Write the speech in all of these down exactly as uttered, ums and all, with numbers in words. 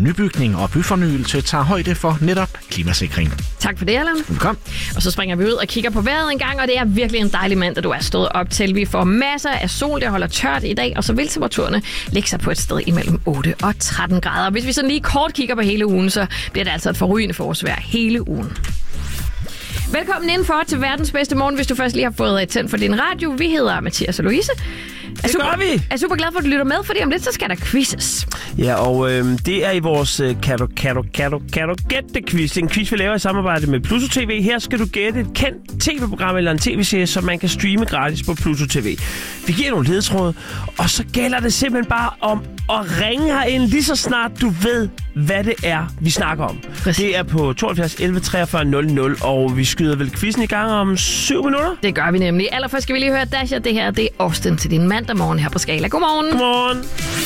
Nybygning og byfornyelse tager højde for netop klimasikring. Tak for det, Allan. Velkommen. Og så springer vi ud og kigger på vejret en gang, og det er virkelig en dejlig mand, du er stået op til. Vi får masser af sol, der holder tørt i dag, og så vil temperaturerne lægge sig på et sted imellem otte og tretten grader. Hvis vi sådan lige kort kigger på hele ugen, så bliver det altså et forrygende forårsvejr hele ugen. Velkommen indenfor til verdens bedste morgen, hvis du først lige har fået tændt for din radio. Vi hedder Mathias og Louise. Det super, gør vi! Er super glad for, at du lytter med, fordi om lidt, så skal der quizzes. Ja, og øh, det er i vores øh, kan du, kan du, kan du, kan du gætte quiz. Det er en quiz, vi laver i samarbejde med Pluto T V. Her skal du gætte et kendt tv-program eller en tv-serie, som man kan streame gratis på Pluto T V. Vi giver nogle ledetråde, og så gælder det simpelthen bare om at ringe herind lige så snart du ved, hvad det er, vi snakker om. Præcis. Det er på tooghalvfjerds elleve treogfyrre nul nul, og vi skyder vel quizzen i gang om syv minutter? Det gør vi nemlig. Allerførst skal vi lige høre Dasha. Det her, det er Austin til din mandag morgen her på Skala. Godmorgen. Godmorgen.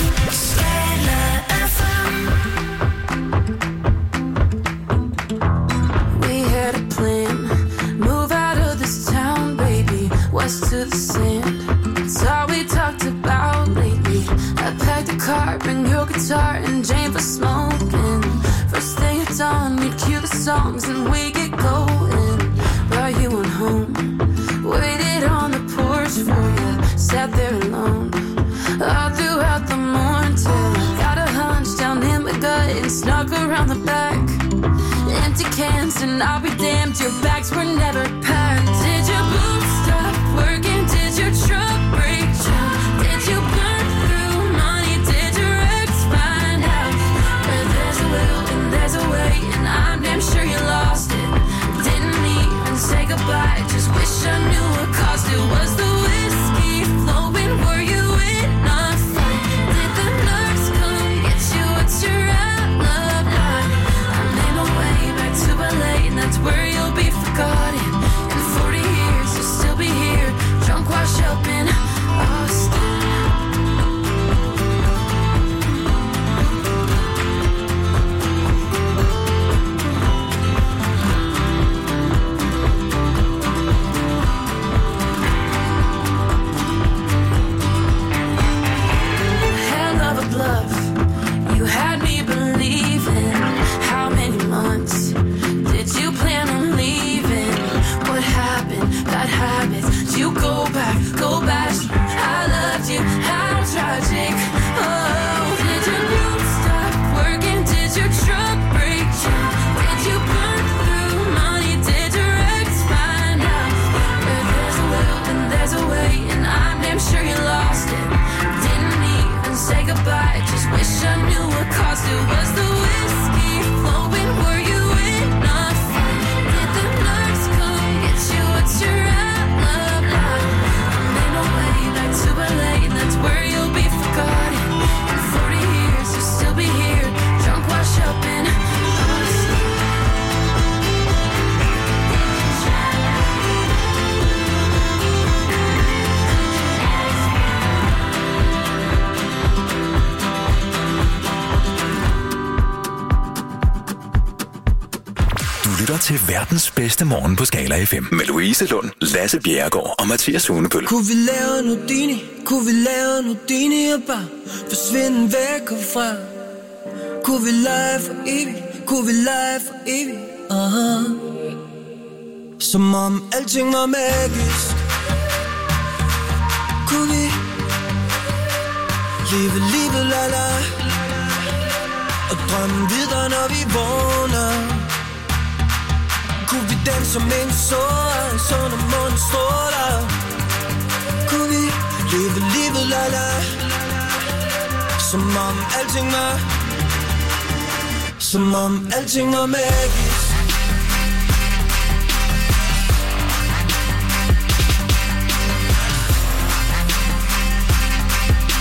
We had a plan. Move out of this town, baby. West to the sand. It's all we talked about lately. I packed a car, bring your guitar, and Jane for smoking. First thing at dawn, we'd cue the songs and we get going. Brought you on home, waited on the porch for you, sat there alone. All throughout the morning till I got a hunch down in my gut and snuck around the back. Empty cans and I'll be damned, your bags were never packed. Did your boots stop working? Did your truck break down? Did you burn through money? Did your ex find out? Where there's a will and there's a way, and I'm damn sure you lost it. Didn't even say goodbye, just wish I knew what caused it. Was the whiskey flowing? Were you in a fight? Did the nurse come get you? What's your alibi? I made my way back to L A, and that's where you'll be forgotten. In forty years, you'll still be here, drunk, washed up in Austin. You had me believing. How many months did you plan on leaving? What happened? Bad habits. You go back, go back. I loved you. How tragic. Oh, did your boots stop working? Did your truck break down? Did you burn through money? Did your ex find out? Where there's a will, then there's a way, and I'm damn sure you lost it. Didn't even say goodbye. Just wish I knew what caused it. Was the whiskey flowing? Were you in a fight? Did the nurse come get you? What's your alibi? I made my way back to L A, and that's where you'll be forgotten. In forty years, you'll still be here, drunk, washed up in Austin. Lytter til verdens bedste morgen på Skala F M med Louise Lund, Lasse Bjerregaard og Mathias Hunebøl. Kunne vi lave Nudini, kunne vi lave Nudini og bare forsvinde væk herfra? Kunne vi lege for evigt, kunne vi lege for evigt? Uh-huh. Som om alting var magisk. Kunne vi leve livet la la og drømme videre når vi vågner? Kunne vi danse som en sår, så når månen stråler? Kunne vi leve livet la la som om alting var, som om alting var magisk?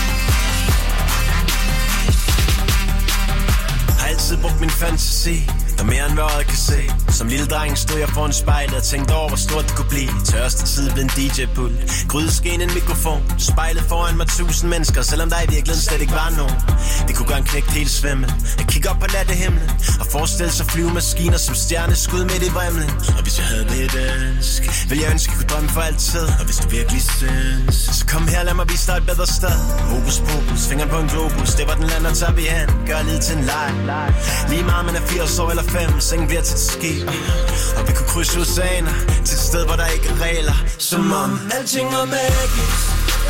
Har altid brugt min fantasi Der mere end hvad øjet kan se. Som lille dreng stod jeg foran spejlet og tænkte over, hvor stort det kunne blive. Tørste tid blev en D J-pult. Grydeskeen en mikrofon. Spejlet foran mig tusind mennesker, selvom der i virkeligheden slet ikke var nogen. Det kunne gøre en knægt helt svimmel. Jeg kigger op på nattehimlen og forestille sig flyvemaskiner som stjerneskud midt i vrimlen. Og hvis jeg havde det ønsk, ville jeg ønske, jeg kunne drømme for altid. Og hvis du virkelig synes, så kom her, lad mig vise dig et bedre sted. Hokus pokus, fingeren på en globus. Det var den land, der tager vi hen. Gør livet til en leg. Lige meget, man er firs år eller fem, sengen bliver til et skib. Og vi kunne krydse oceaner til et sted, hvor der ikke er regler. Som om alting var magisk.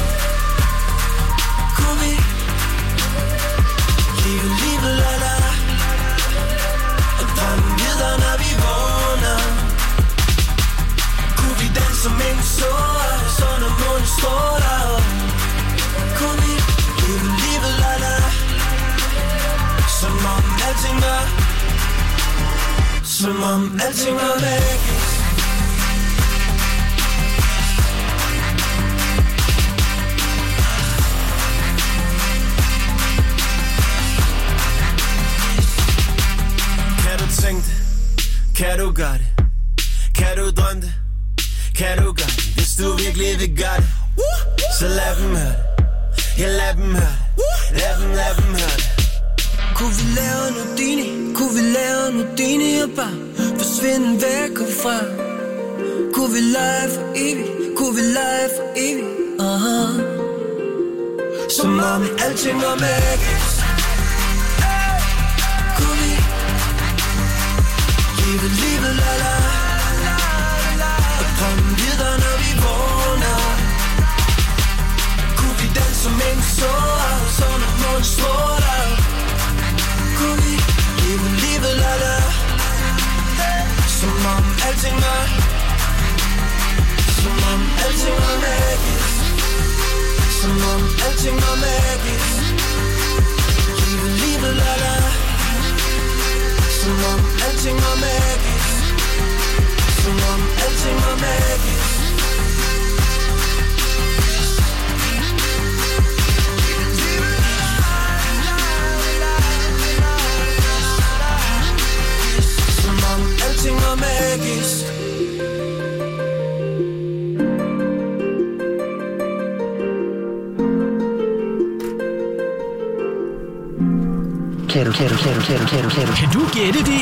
Kunne vi leve livet, la la. Og drømme videre, når vi vågner. Kunne vi danse som en sår, så når månen stråler. Kunne vi leve livet, la la. Som om alting var, som om alting var magisk. Kan du tænke det? Kan du gøre det? Kan du drømme det? Kan du gøre det? Hvis du virkelig vil gøre det, så lad dem høre det. Ja, lad dem høre det. Lad dem, lad dem høre det. Kunne vi lave en Houdini? Kunne vi lave en Houdini og bare forsvinde væk herfra? Kunne vi lege for evigt? Kunne vi lege for evigt? Uh-huh. Som om alting var magisk. Hey. Kunne vi leve livet, la la. Og drømme videre, når vi vågner. Kunne vi danse som en sår, så når månen stråler. Kunne vi leve livet, la la. Som om alting var, som om alting var magisk. Som om alting var magisk. Leve livet, la la. Som om alting var magisk. Som om alting var magisk. Alting var magisk. Kan du, kan du, kan du, kan du, kan du, kan du, kan du gætte det?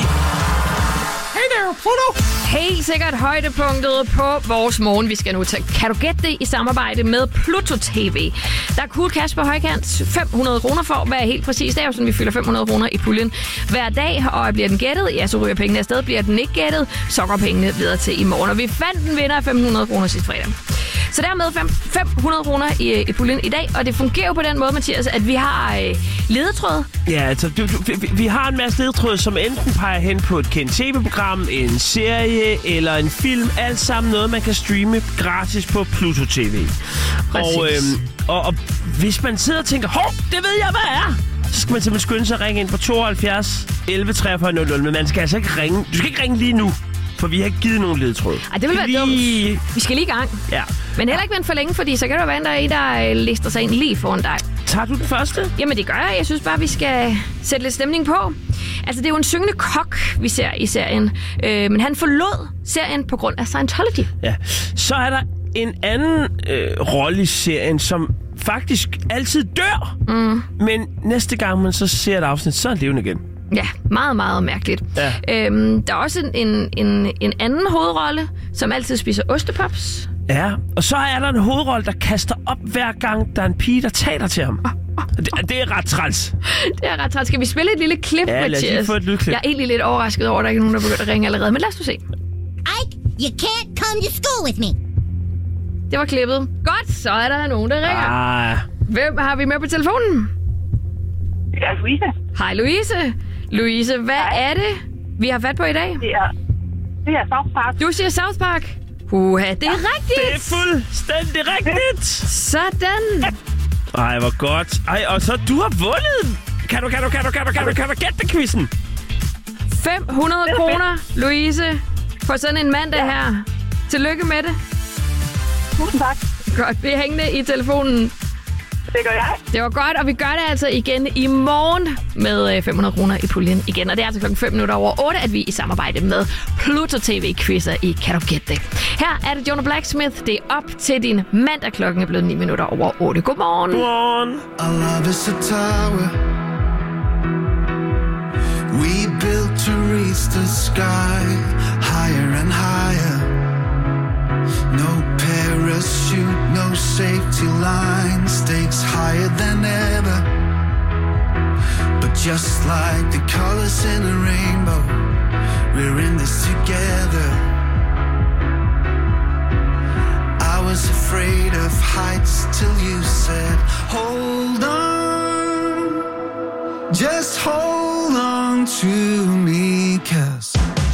Hey there, Pluto! Helt sikkert højdepunktet på vores morgen. Vi skal nu til Kan du gætte det i samarbejde med Pluto T V. Der er cool cash på højkant. fem hundrede kroner for at være helt præcis. Det er jo sådan, vi fylder fem hundrede kroner i puljen hver dag. Og bliver den gættet, ja, så ryger pengene afsted. Bliver den ikke gættet, så går pengene videre til i morgen. Og vi fandt en vinder af fem hundrede kroner sidste fredag. Så dermed fem hundrede kroner i, i puljen i dag. Og det fungerer jo på den måde, Mathias, at vi har øh, ledetråd. Ja, altså, du, du, vi, vi har en masse ledetråd, som enten peger hen på et kendt tv-program, en serie eller en film. Alt sammen noget, man kan streame gratis på Pluto T V. Og, øhm, og, og hvis man sidder og tænker, hov, det ved jeg, hvad er, så skal man simpelthen skynde sig at ringe ind på tooghalvfjerds elleve treogfyrre nul nul. Men man skal altså ikke ringe. Du skal ikke ringe lige nu, for vi har ikke givet nogen ledetråd. Ej, det vil være lige... dumt. Vi skal lige i gang. Ja. Men heller ikke vente for længe, fordi så kan der være en, der er en, der lister sig ind lige foran dig. Tager du den første? Jamen, det gør jeg. Jeg synes bare, vi skal sætte lidt stemning på. Altså, det er jo en syngende kok, vi ser i serien. Øh, men han forlod serien på grund af Scientology. Ja. Så er der en anden øh, rolle i serien, som faktisk altid dør. Mm. Men næste gang, man så ser et afsnit, så er det levende igen. Ja, meget, meget mærkeligt. Ja. Øhm, der er også en, en, en anden hovedrolle, som altid spiser ostepops. Ja, og så er der en hovedrolle, der kaster op hver gang, der er en pige, der taler til ham. Det, det er ret træls. Det er ret træls. Skal vi spille et lille klip, ja, Mathias? Ja, lad os få et lille klip. Jeg er egentlig lidt overrasket over, at der ikke er nogen, der begynder at ringe allerede. Men lad os nu se. Ike, you can't come to school with me. Det var klippet. Godt, så er der nogen, der ringer. Ah. Hvem har vi med på telefonen? Det er Louise. Hej, Louise. Louise, hvad Hej. er det, vi har fat på i dag? Det er, det er South Park. Du siger South Park. Uha, det er ja, rigtigt. Det er fuldstændig rigtigt. Sådan. Ej, hvor godt. Ej, og så du har vundet. Kan du, kan du, kan du, kan du, kan du, kan du gætte det, quizzen? fem hundrede kroner, Louise, på sådan en mandag ja. her. Tillykke med det. Tusind tak. Godt, vi er hængende i telefonen. Det gør jeg. Det var godt, og vi gør det altså igen i morgen med fem hundrede kroner i puljen igen. Og det er altså klokken fem minutter over otte, at vi i samarbejde med Pluto T V-quizzer i Kan du gætte det? Her er det Jonah Blacksmith. Det er op til din mandag. Klokken er blevet ni minutter over otte. Godmorgen. Godmorgen. Our love is a tower we built to reach the sky, higher and higher. No parachute, no safety line, stakes higher than ever. But just like the colors in a rainbow, we're in this together. I was afraid of heights till you said, hold on, just hold on to me, 'cause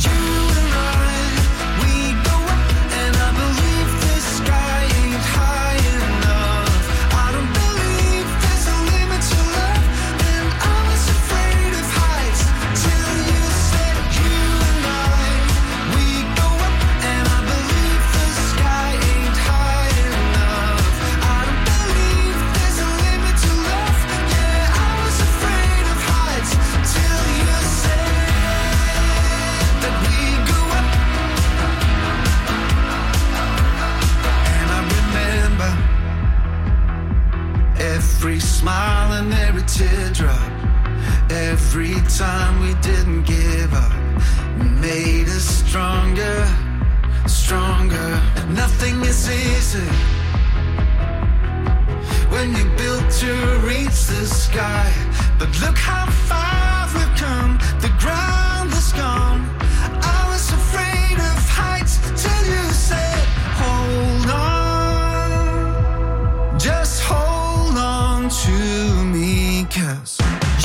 every smile and every teardrop, every time we didn't give up, made us stronger, stronger. Nothing is easy when you built to reach the sky. But look how far we've come, the ground is gone. I was afraid of heights till you said, hold on, just hold on to me, 'cause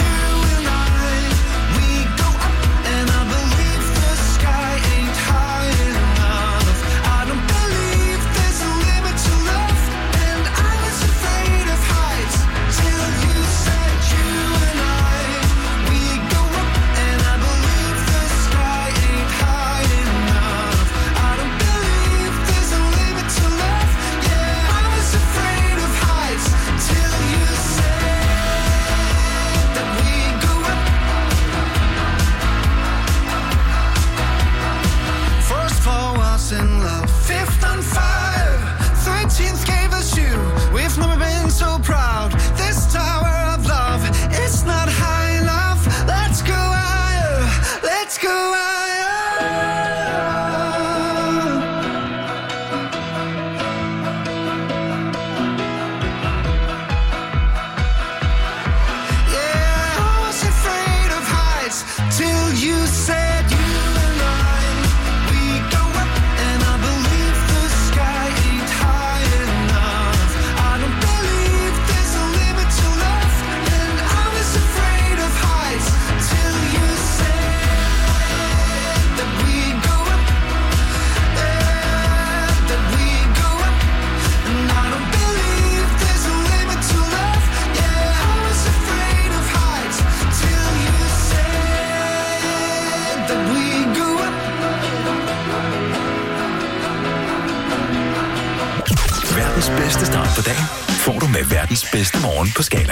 bedste start på dagen får du med verdens bedste morgen på Skala.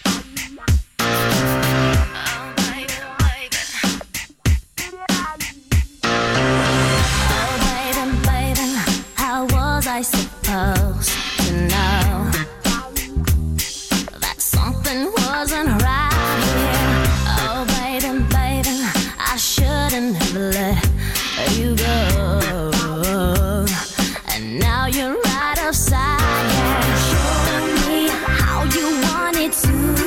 I supposed to know that something wasn't right here? Oh, baby, baby, I shouldn't have let you go. And now you're right outside, yeah. Show me how you want it to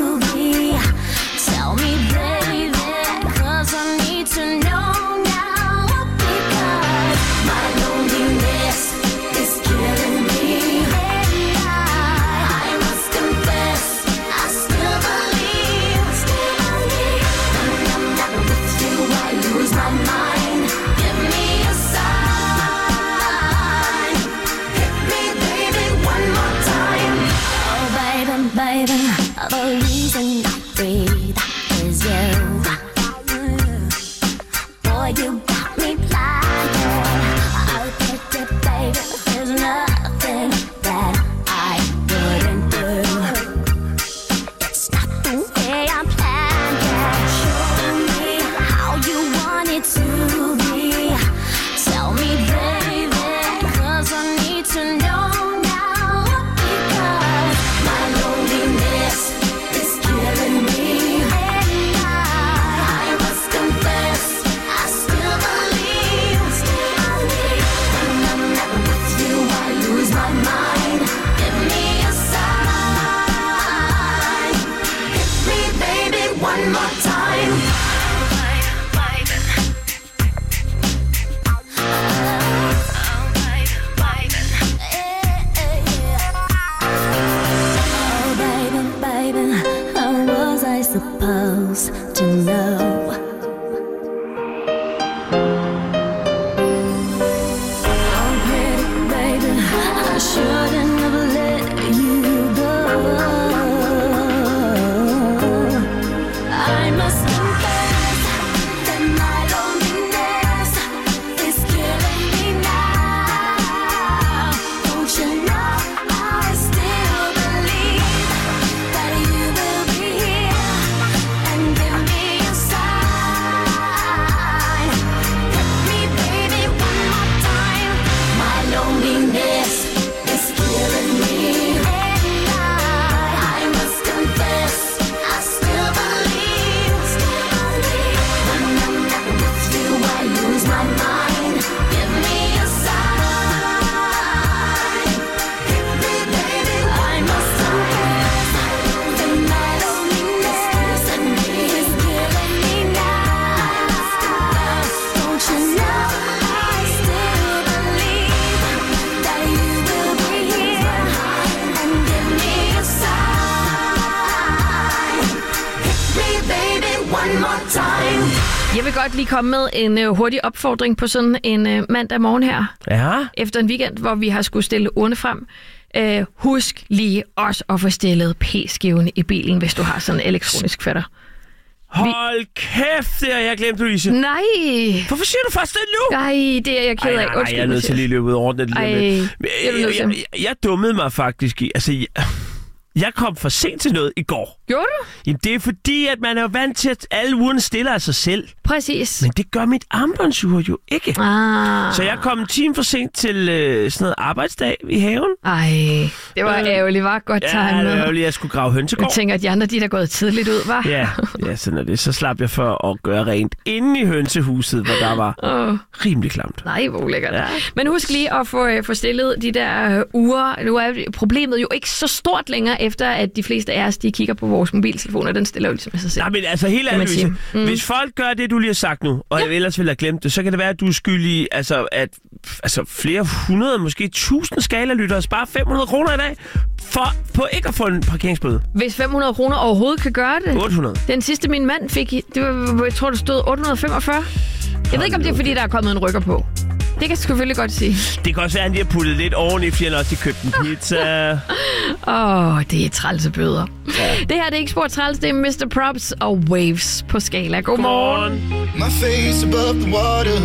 Jeg vil godt lige komme med en uh, hurtig opfordring på sådan en uh, mandag morgen her. Ja. Efter en weekend, hvor vi har skulle stille urne frem. Uh, husk lige også at få stillet p-skiven i bilen, hvis du har sådan en elektronisk fætter. Hold kæft, det har jeg glemt, Louise. Nej. Hvorfor siger du først det nu? Nej, det er jeg ked af. Ej, nej, jeg er nødt til lige at løbe ud over det. Ej, jeg, jeg, jeg, jeg, jeg dummede mig faktisk i... Altså, jeg, jeg kom for sent til noget i går. Gjorde du? Jamen, det er fordi, at man er vant til, at alle ugerne stiller af sig selv. Præcis. Men det gør mit armbåndsur jo ikke. Ah. Så jeg kom en time for sent til øh, sådan noget arbejdsdag i haven. Ej, det var øh, ærgerligt, var godt tegnet. Ja, det var ærgerligt, at jeg skulle grave hønsegård. Jeg tænker, at de andre, de der gået tidligt ud, var. Ja, ja, sådan er det. Så slap jeg for at gøre rent inde i hønsehuset, hvor der var oh. rimelig klamt. Nej, hvor lækkert. Ja. Men husk lige at få, uh, få stillet de der uh, uger. Nu er problemet jo ikke så stort længere, efter at de fleste af os, de kigger på vores mobiltelefoner. Den stiller jo ligesom af sig selv. Nej, men altså helt ærligt, mm. hvis folk gør det, du lige har sagt nu, og ja. jeg ellers ville have glemt det, så kan det være, at du er skyldig, altså, at altså, flere hundrede, måske tusind skalalyttere sparer fem hundrede kroner i dag, for, på ikke at få en parkeringsbøde. Hvis fem hundrede kroner overhovedet kan gøre det. otte hundrede. Den sidste, min mand fik, det var, jeg tror, det stod otte hundrede femogfyrre. Jeg ved ikke, om det er, fordi der er kommet en rykker på. Det kan jeg selvfølgelig godt sige. Det kan også være, at de har puttet lidt oveni, fordi han også har købt en pizza. Åh, oh, det er trælse bøder. Ja. Det her det er ikke sport træls, det er mister Props og Waves på Skala. Godmorgen. My face above the water.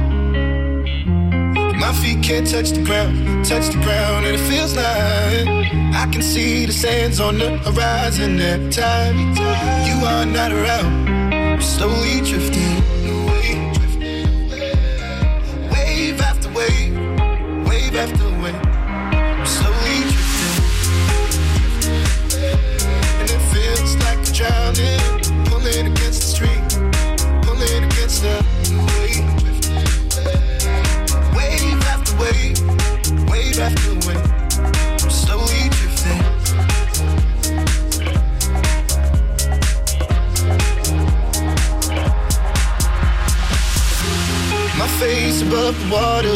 My feet can't touch the ground, touch the ground, and it feels like I can see the sands on the horizon every time you are not around. I'm slowly drifting away, wave after wave, wave after wave. I'm slowly drifting, and it feels like I'm drowning, pulling against the stream, pulling against the wave. Wave after wave, wave after wave, I'm slowly drifting. My face above the water.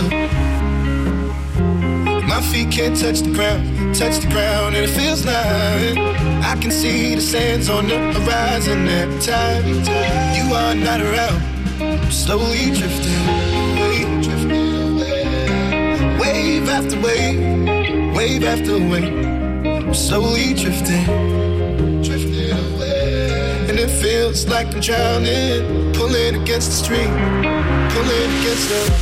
My feet can't touch the ground, touch the ground, and it feels like I can see the sands on the horizon every time you are not around. I'm slowly drifting away, drifting away. Wave after wave, wave after wave, I'm slowly drifting, drifting away. And it feels like I'm drowning, pulling against the stream, pulling against the...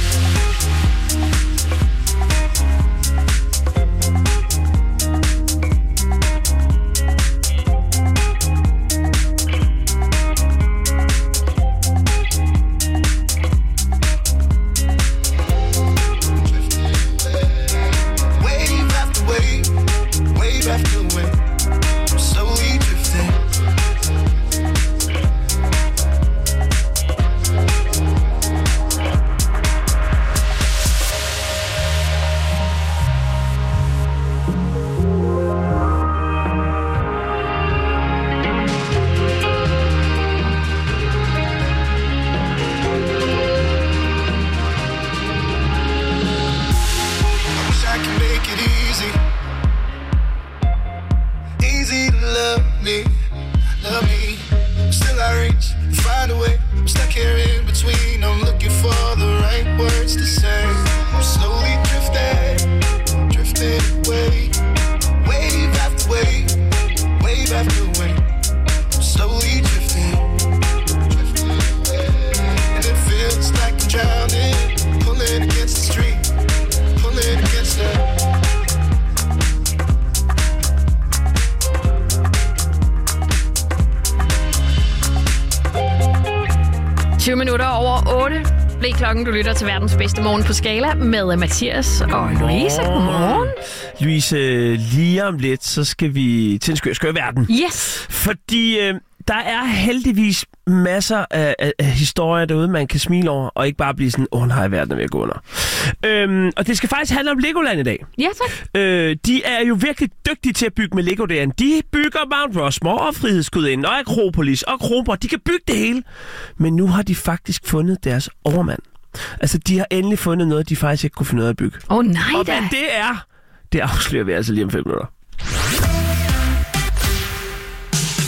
tyve minutter over otte blev klokken. Du lytter til verdens bedste morgen på Skala med Mathias og Louise. Godmorgen. Louise, lige om lidt, så skal vi til en skør, skør verden. Yes. Fordi øh, der er heldigvis masser af, af, af historier derude, man kan smile over, og ikke bare blive sådan, åh oh, nej, verden er ved at gå under. Øhm, og det skal faktisk handle om Legoland i dag. Ja, tak. Øh, de er jo virkelig dygtige til at bygge med Lego derinde. De bygger Mount Rushmore og Frihedsgudinden og Akropolis og Kronborg. De kan bygge det hele. Men nu har de faktisk fundet deres overmand. Altså, de har endelig fundet noget, de faktisk ikke kunne finde ud af at bygge. Åh oh, nej og da. hvad det er, det afslører vi altså lige om fem minutter. Programmet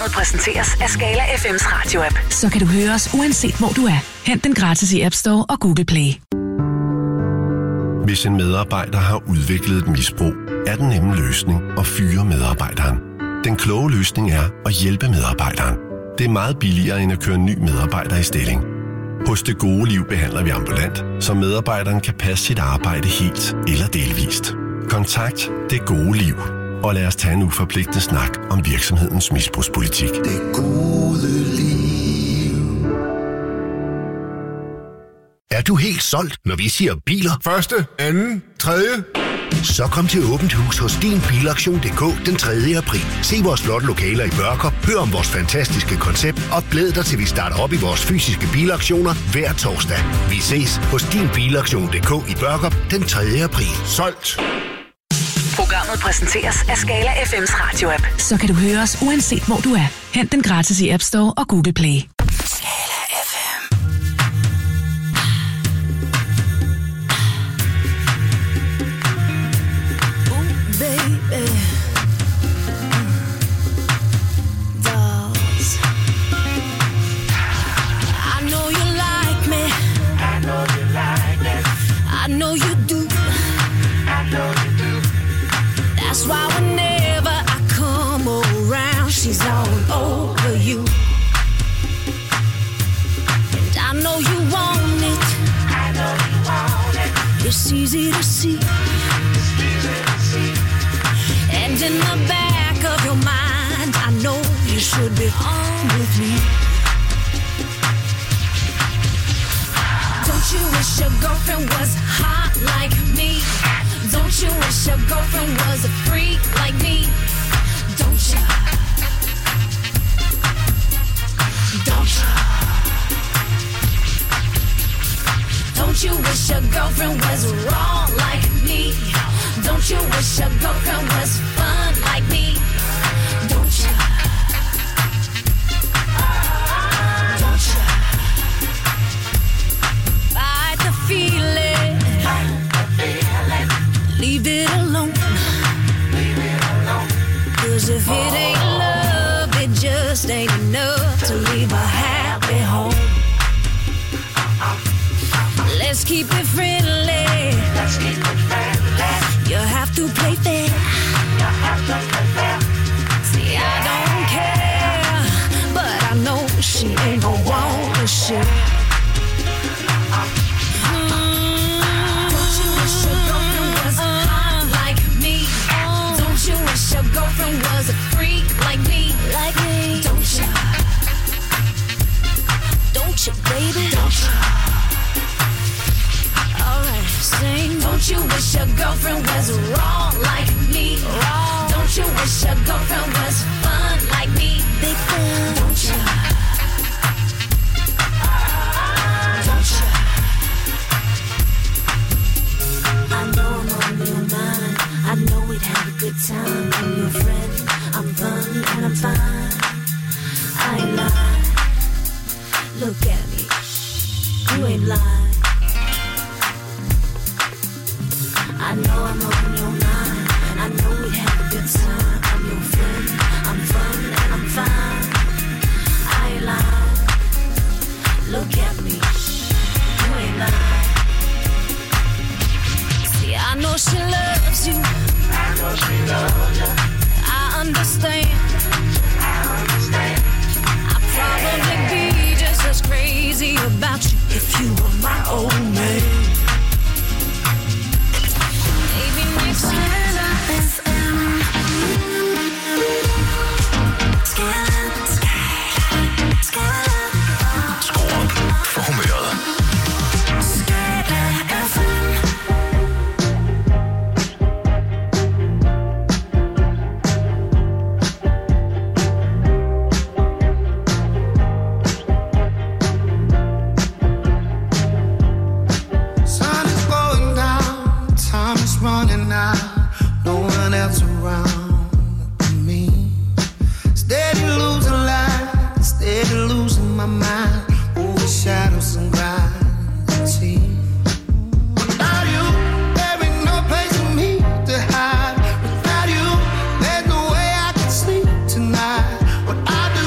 Programmet præsenteres af Skala F M's radio-app. Så kan du høre os uanset hvor du er. Hent den gratis i App Store og Google Play. Hvis en medarbejder har udviklet et misbrug, er den nemme løsning at fyre medarbejderen. Den kloge løsning er at hjælpe medarbejderen. Det er meget billigere end at køre en ny medarbejder i stilling. Hos Det Gode Liv behandler vi ambulant, så medarbejderen kan passe sit arbejde helt eller delvist. Kontakt Det Gode Liv, og lad os tage en uforpligtende snak om virksomhedens misbrugspolitik. Det gode liv. Er du helt solgt, når vi siger biler? Første, anden, tredje. Så kom til Åbent Hus hos din bilaktion punktum d k den tredje april. Se vores flotte lokaler i Børkop, hør om vores fantastiske koncept og glæd dig til vi starter op i vores fysiske bilaktioner hver torsdag. Vi ses hos din bilaktion punktum d k i Børkop den tredje april. Solgt! Programmet præsenteres af Skala F M's radio-app. Så kan du høre os uanset hvor du er. Hent den gratis i App Store og Google Play. That's why whenever I come around, she's all over you. And I know you want it. I know you want it. It's easy to see. It's easy to see. And in the back of your mind, I know you should be on with me. Don't you wish your girlfriend was hot like me? Don't you wish your girlfriend was a freak like me? Don't you? Don't you? Don't you wish your girlfriend was wrong like me? Don't you wish your girlfriend was fun like me? Don't you? Don't you? Fight the feeling. Fight the feeling. Leave it alone. Leave it alone. Cause if it ain't love, it just ain't enough to leave a happy home. Let's keep it friendly. Let's keep it friendly. You have to play fair. You have to play fair. See, I don't care, but I know she ain't gon' want to share. Your girlfriend was a freak like me, like me. Don't you? Don't you, baby? Don't you? Alright, sing. Don't you wish your girlfriend was wrong like me? Wrong. Don't you wish your girlfriend was fun like me? Big fun. Don't you? Don't you? I know I'm on your mind. I know we'd have a good time. I'm your friend, I'm fun and I'm fine. I ain't lying. Look at me, you ain't lying. I know I'm on your mind. I know we'd have a good time. I'm your friend, I'm fun and I'm fine. I ain't lying. Look at me, you ain't lying. See, I know she loves you. I know she loves you. I understand. I understand. I'd probably be just as crazy about you if you were my old man. Maybe next time. F M. Skala, skala, skala. Skru op for humøret. Skala F M. Running out, no one else around me. Steady losing light, steady losing my mind. Overshadow some gravity. Without you, there ain't no place for me to hide. Without you, there's no way I can sleep tonight. What I do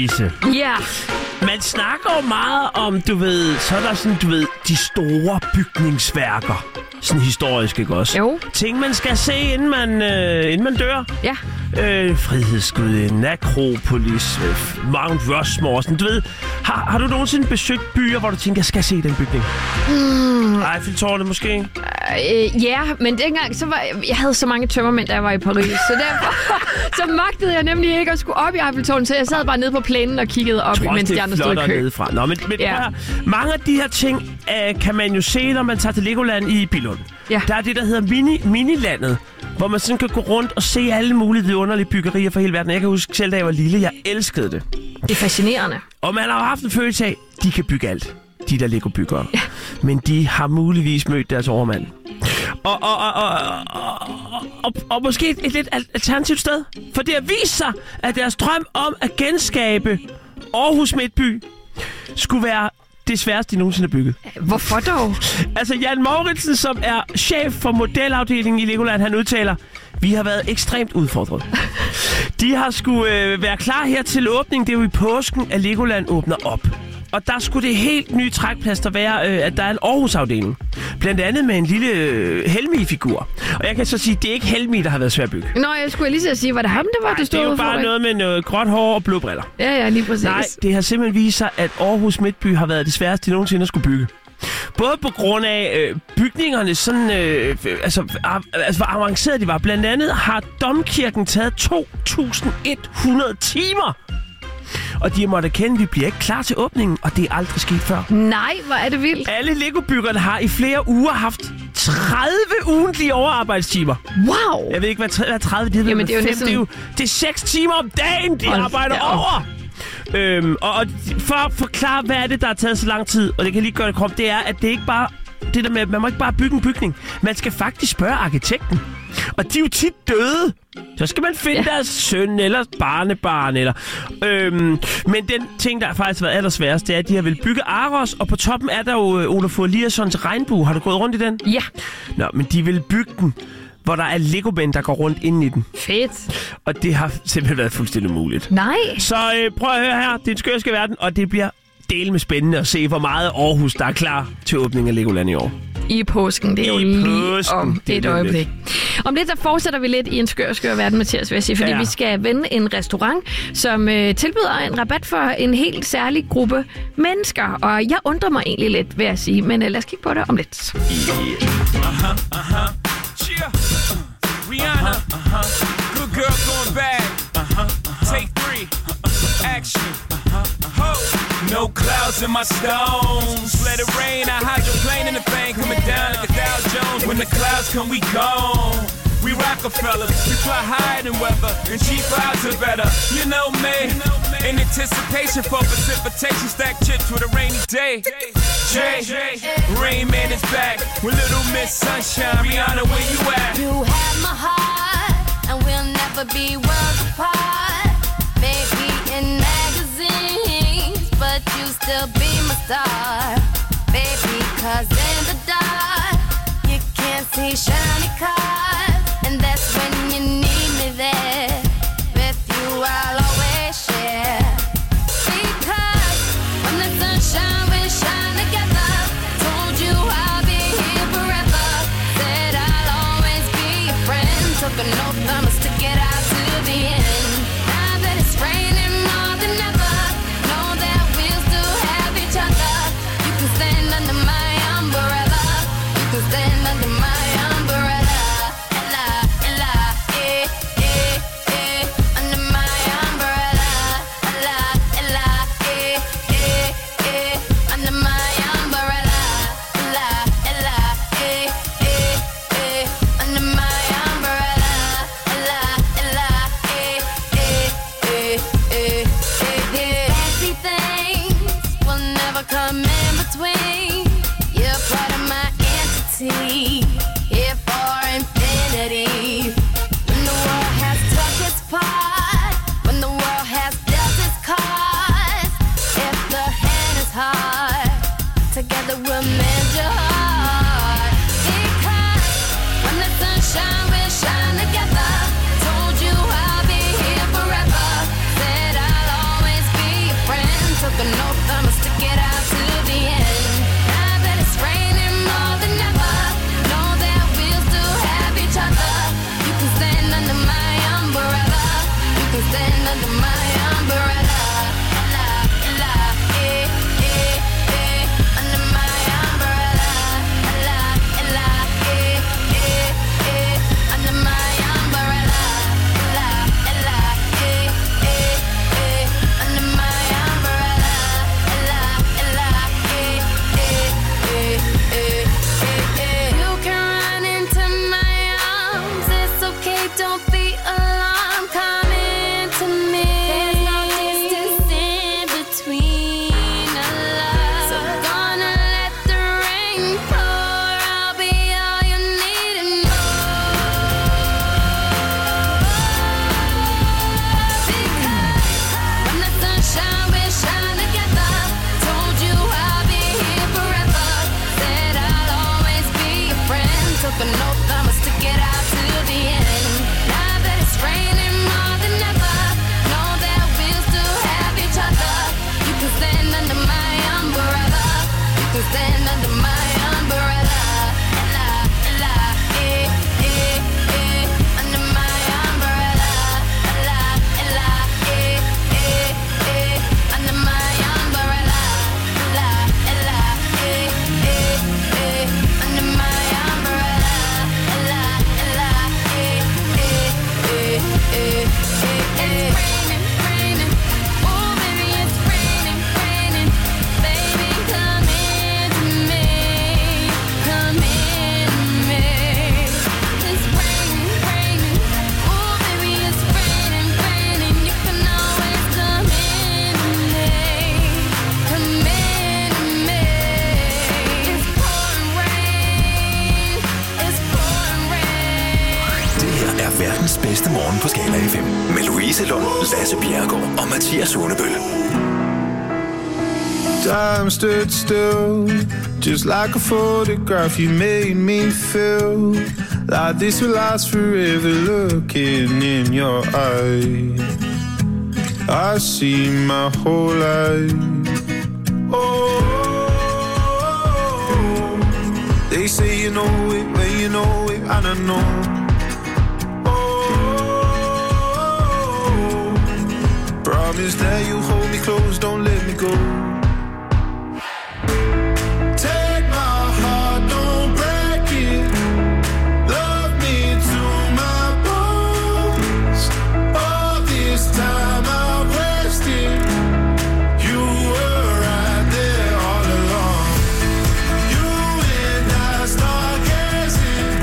Louise. Ja. Yeah. Man snakker jo meget om, du ved, så er der sådan, du ved, de store bygningsværker. Sådan historisk, ikke også? Jo. Ting, man skal se, inden man, øh, inden man dør. Ja. Øh, Frihedsgudinden, Akropolis, øh, Mount Rushmore, sådan, du ved. Har, har du nogensinde besøgt byer, hvor du tænker, jeg skal se den bygning? Mm. Eiffeltårnet måske? Øh, ja, men dengang, så var jeg, jeg havde så mange tømmermænd, da jeg var i Paris, så derfor så magtede jeg nemlig ikke at skulle op i Eiffeltårnet, så jeg sad bare nede på plænen og kiggede op, tror, mens de andre stod i kø. Nedefra. Nå, men, men ja. prøv, mange af de her ting øh, kan man jo se, når man tager til Legoland i Billund. Ja. Der er det, der hedder mini, Minilandet, hvor man sådan kan gå rundt og se alle mulige vidunderlige byggerier fra hele verden. Jeg kan huske selv, da jeg var lille, jeg elskede det. Det er fascinerende. Og man har haft en følelse af, de kan bygge alt, de der Lego-byggere. Ja. Men de har muligvis mødt deres overmand. Og, og, og, og, og, og, og måske et, et lidt alternativt sted. For det har vist sig, at deres drøm om at genskabe Aarhus Midtby skulle være det sværeste, de nogensinde har bygget. Hvorfor dog? Altså, Jan Mouritsen, som er chef for modelafdelingen i Legoland, han udtaler, vi har været ekstremt udfordret. De har skulle øh, være klar her til åbning. Det er jo i påsken, at Legoland åbner op. Og der skulle det helt nye trækplaster være, øh, at der er en Aarhus-afdeling. Blandt andet med en lille øh, Helmi-figur. Og jeg kan så sige, det er ikke Helmi, der har været svær at bygge. Nå, jeg skulle lige sige, var det ham, der var, det stod det er jo bare for, noget med noget gråt hår og blå briller. Ja, ja, lige præcis. Nej, det har simpelthen vist sig, at Aarhus Midtby har været det sværeste, de nogensinde skulle bygge. Både på grund af øh, bygningerne, sådan, øh, altså, ar- altså, hvor avanceret de var. Blandt andet har Domkirken taget to tusind et hundrede timer. Og de har måttet erkende, at vi bliver ikke klar til åbningen, og det er aldrig sket før. Nej, hvor er det vildt. Alle Lego-byggerne har i flere uger haft tredive ugentlige overarbejdstimer. Wow! Jeg ved ikke, hvad, hvad tredive det er. Jamen, det er jo fem, næsten... det er jo det er seks timer om dagen, de Hold arbejder over. Øhm, og, og for at forklare, hvad er det, der har taget så lang tid, og det kan lige gøre det krom, det er, at det ikke bare det der med, man må ikke bare bygge en bygning. Man skal faktisk spørge arkitekten. Og de er jo tit døde. Så skal man finde ja. deres søn eller barnebarn. Eller, øhm, men den ting, der har faktisk været allersværest, det er, at de har vel bygge Aros, og på toppen er der jo Olaf Eliassons regnbue. Har du gået rundt i den? Ja. Nå, men de vil bygge den, hvor der er Lego-mænd, der går rundt inde i den. Fedt. Og det har simpelthen været fuldstændig umuligt. Nej. Så øh, prøv at høre her. Det er en skørske verden, og det bliver del med spændende at se, hvor meget Aarhus, der er klar til åbning af Legoland i år. I påsken. Det er I jo lige påsken. om det et øjeblik. Lidt. Om lidt, der fortsætter vi lidt i en skør, skør verden, Mathias, vil jeg sige, fordi ja. vi skal vende en restaurant, som øh, tilbyder en rabat for en helt særlig gruppe mennesker. Og jeg undrer mig egentlig lidt, vil jeg sige, men øh, lad os kigge på det om lidt. Yeah. Uh-huh, uh-huh. Cheer. Uh, Rihanna. Uh-huh. Good girl going bad. Uh-huh, uh-huh. Take three. Uh-huh. Action. Uh-huh. Ho. No clouds in my stones. Let it rain. I hydroplane in the thing coming down like a Dow Jones. When the clouds come, we gone. We Rockefellers, we fly higher than weather, and cheap clouds are better. You know me, in anticipation for precipitation, stack chips with a rainy day. Jay, Rain Man is back with Little Miss Sunshine. Rihanna, where you at? You have my heart, and we'll never be worlds apart. Maybe in magazines, but you still be my star. Baby, cause in the dark, you can't see shiny cars. And that's when you need me there. With you I'll always share. Because when the sunshine will shine together. Told you I'll be here forever. Said I'll always be your friend. Took an oath, I'ma stick it out to the end. Now that it's raining more than ever, know that we'll still have each other. You can stand under my umbrella. You can stand under my umbrella. but no, I'ma stick it out till the end. Now that it's raining more than ever, know that we'll still have each other. You can stand under my umbrella. You can stand under my umbrella. Ella, Ella, eh, eh, eh, under my umbrella. Ella, Ella, eh, eh, eh, under my umbrella. Ella, Ella, eh, eh, eh, under my umbrella. Ella, Ella, eh, eh, eh, eh, eh, eh. It's raining, raining. Oh, baby, it's raining, raining. Baby, come into me, come into me. It's raining, raining. Oh, baby, it's raining, raining. You can always come into me, come into me. It's pouring rain, it's pouring rain. Det her er verdens bedste morgen på Skala F M. Med Louise Lund, Lasse Bjerregaard og Mathias Hunebøl. Time stood still, just like a photograph. You made me feel like this will last forever. Looking in your eyes, I see my whole life. Oh, they say you know it, but you know it, and I know. Oh, promise that you hold me close, don't let me go. Take my heart, don't break it. Love me to my bones. All this time I've wasted. You were right there all along. You and I start gazing,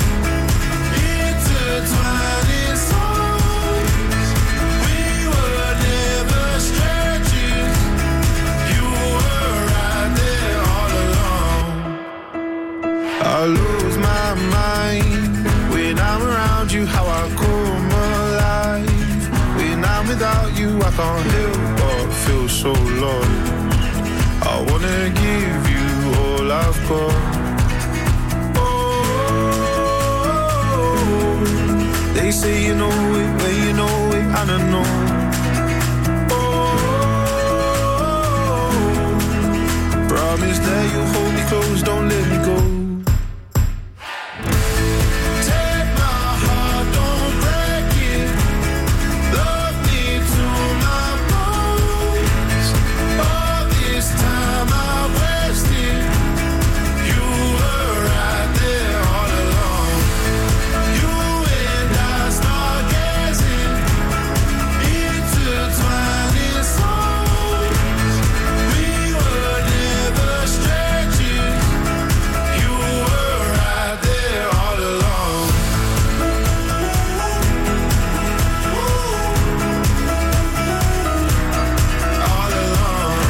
intertwining songs. We were never strangers. You were right there all along. I lose my mind when I'm around you, how I come alive. When I'm without you, I can't help but feel so lost. I wanna give you all I've got. Oh, they say you know it, but you know it, and I know. Oh, promise that you'll hold me close, don't let me go. Take my heart, don't break it. Love me to my bones. All this time I wasted. You were right there all along. You and I start gazing, intertwining songs. We were never strangers. You were right there all along. All along.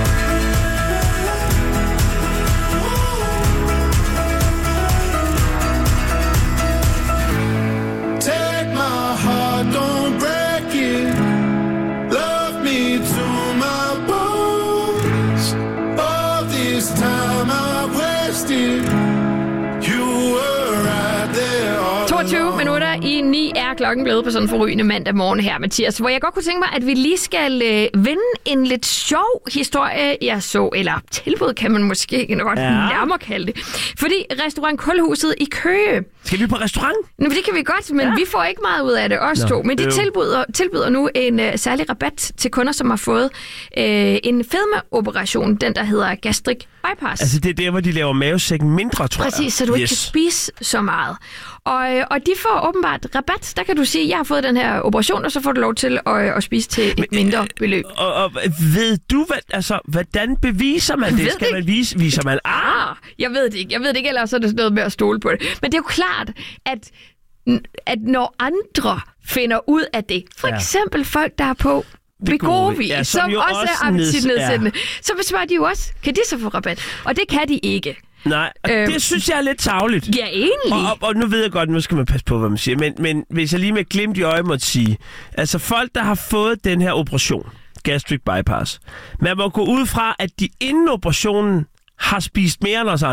Take my heart, don't break it. Love me to my bones. All this time I wasted. You were right there all toogtyve minutter i ni er klokken blevet på sådan en forrygende mandag morgen her, Mathias, hvor jeg godt kunne tænke mig, at vi lige skal øh, vende en lidt sjov historie, jeg så, eller tilbud kan man måske godt ja. nærmere kalde det. Fordi restaurant Kulhuset i Køge... Skal vi på restaurant? Nå, det kan vi godt, men ja. vi får ikke meget ud af det, os Nå, to. Men de tilbyder, tilbyder nu en uh, særlig rabat til kunder, som har fået uh, en fedmeoperation, den der hedder gastric bypass. Altså det er der, hvor de laver mavesækken mindre, tror Præcis, jeg. Præcis, så du yes. ikke kan spise så meget. Og, og de får åbenbart rabat. Der kan du sige, at jeg har fået den her operation, og så får du lov til at, at spise til et Men, mindre beløb. Og, og ved du, hvad, altså, hvordan beviser man det? Skal man vise, viser man ah? ah? Jeg ved det ikke. Jeg ved det ikke, ellers er det noget med at stole på det. Men det er jo klart, at, at når andre finder ud af det, for ja. eksempel folk, der er på Wegovy, ja, som, som også, også er appetitnedsættende, ja. så besvarer de jo også, kan de så få rabat? Og det kan de ikke. Nej, og øhm, det synes jeg er lidt tarveligt. Ja, egentlig. Og, og, og nu ved jeg godt, nu skal man passe på, hvad man siger, men, men hvis jeg lige med glimt i øje måtte sige, altså folk, der har fået den her operation, gastric bypass, man må gå ud fra, at de inden operationen har spist mere end os andre.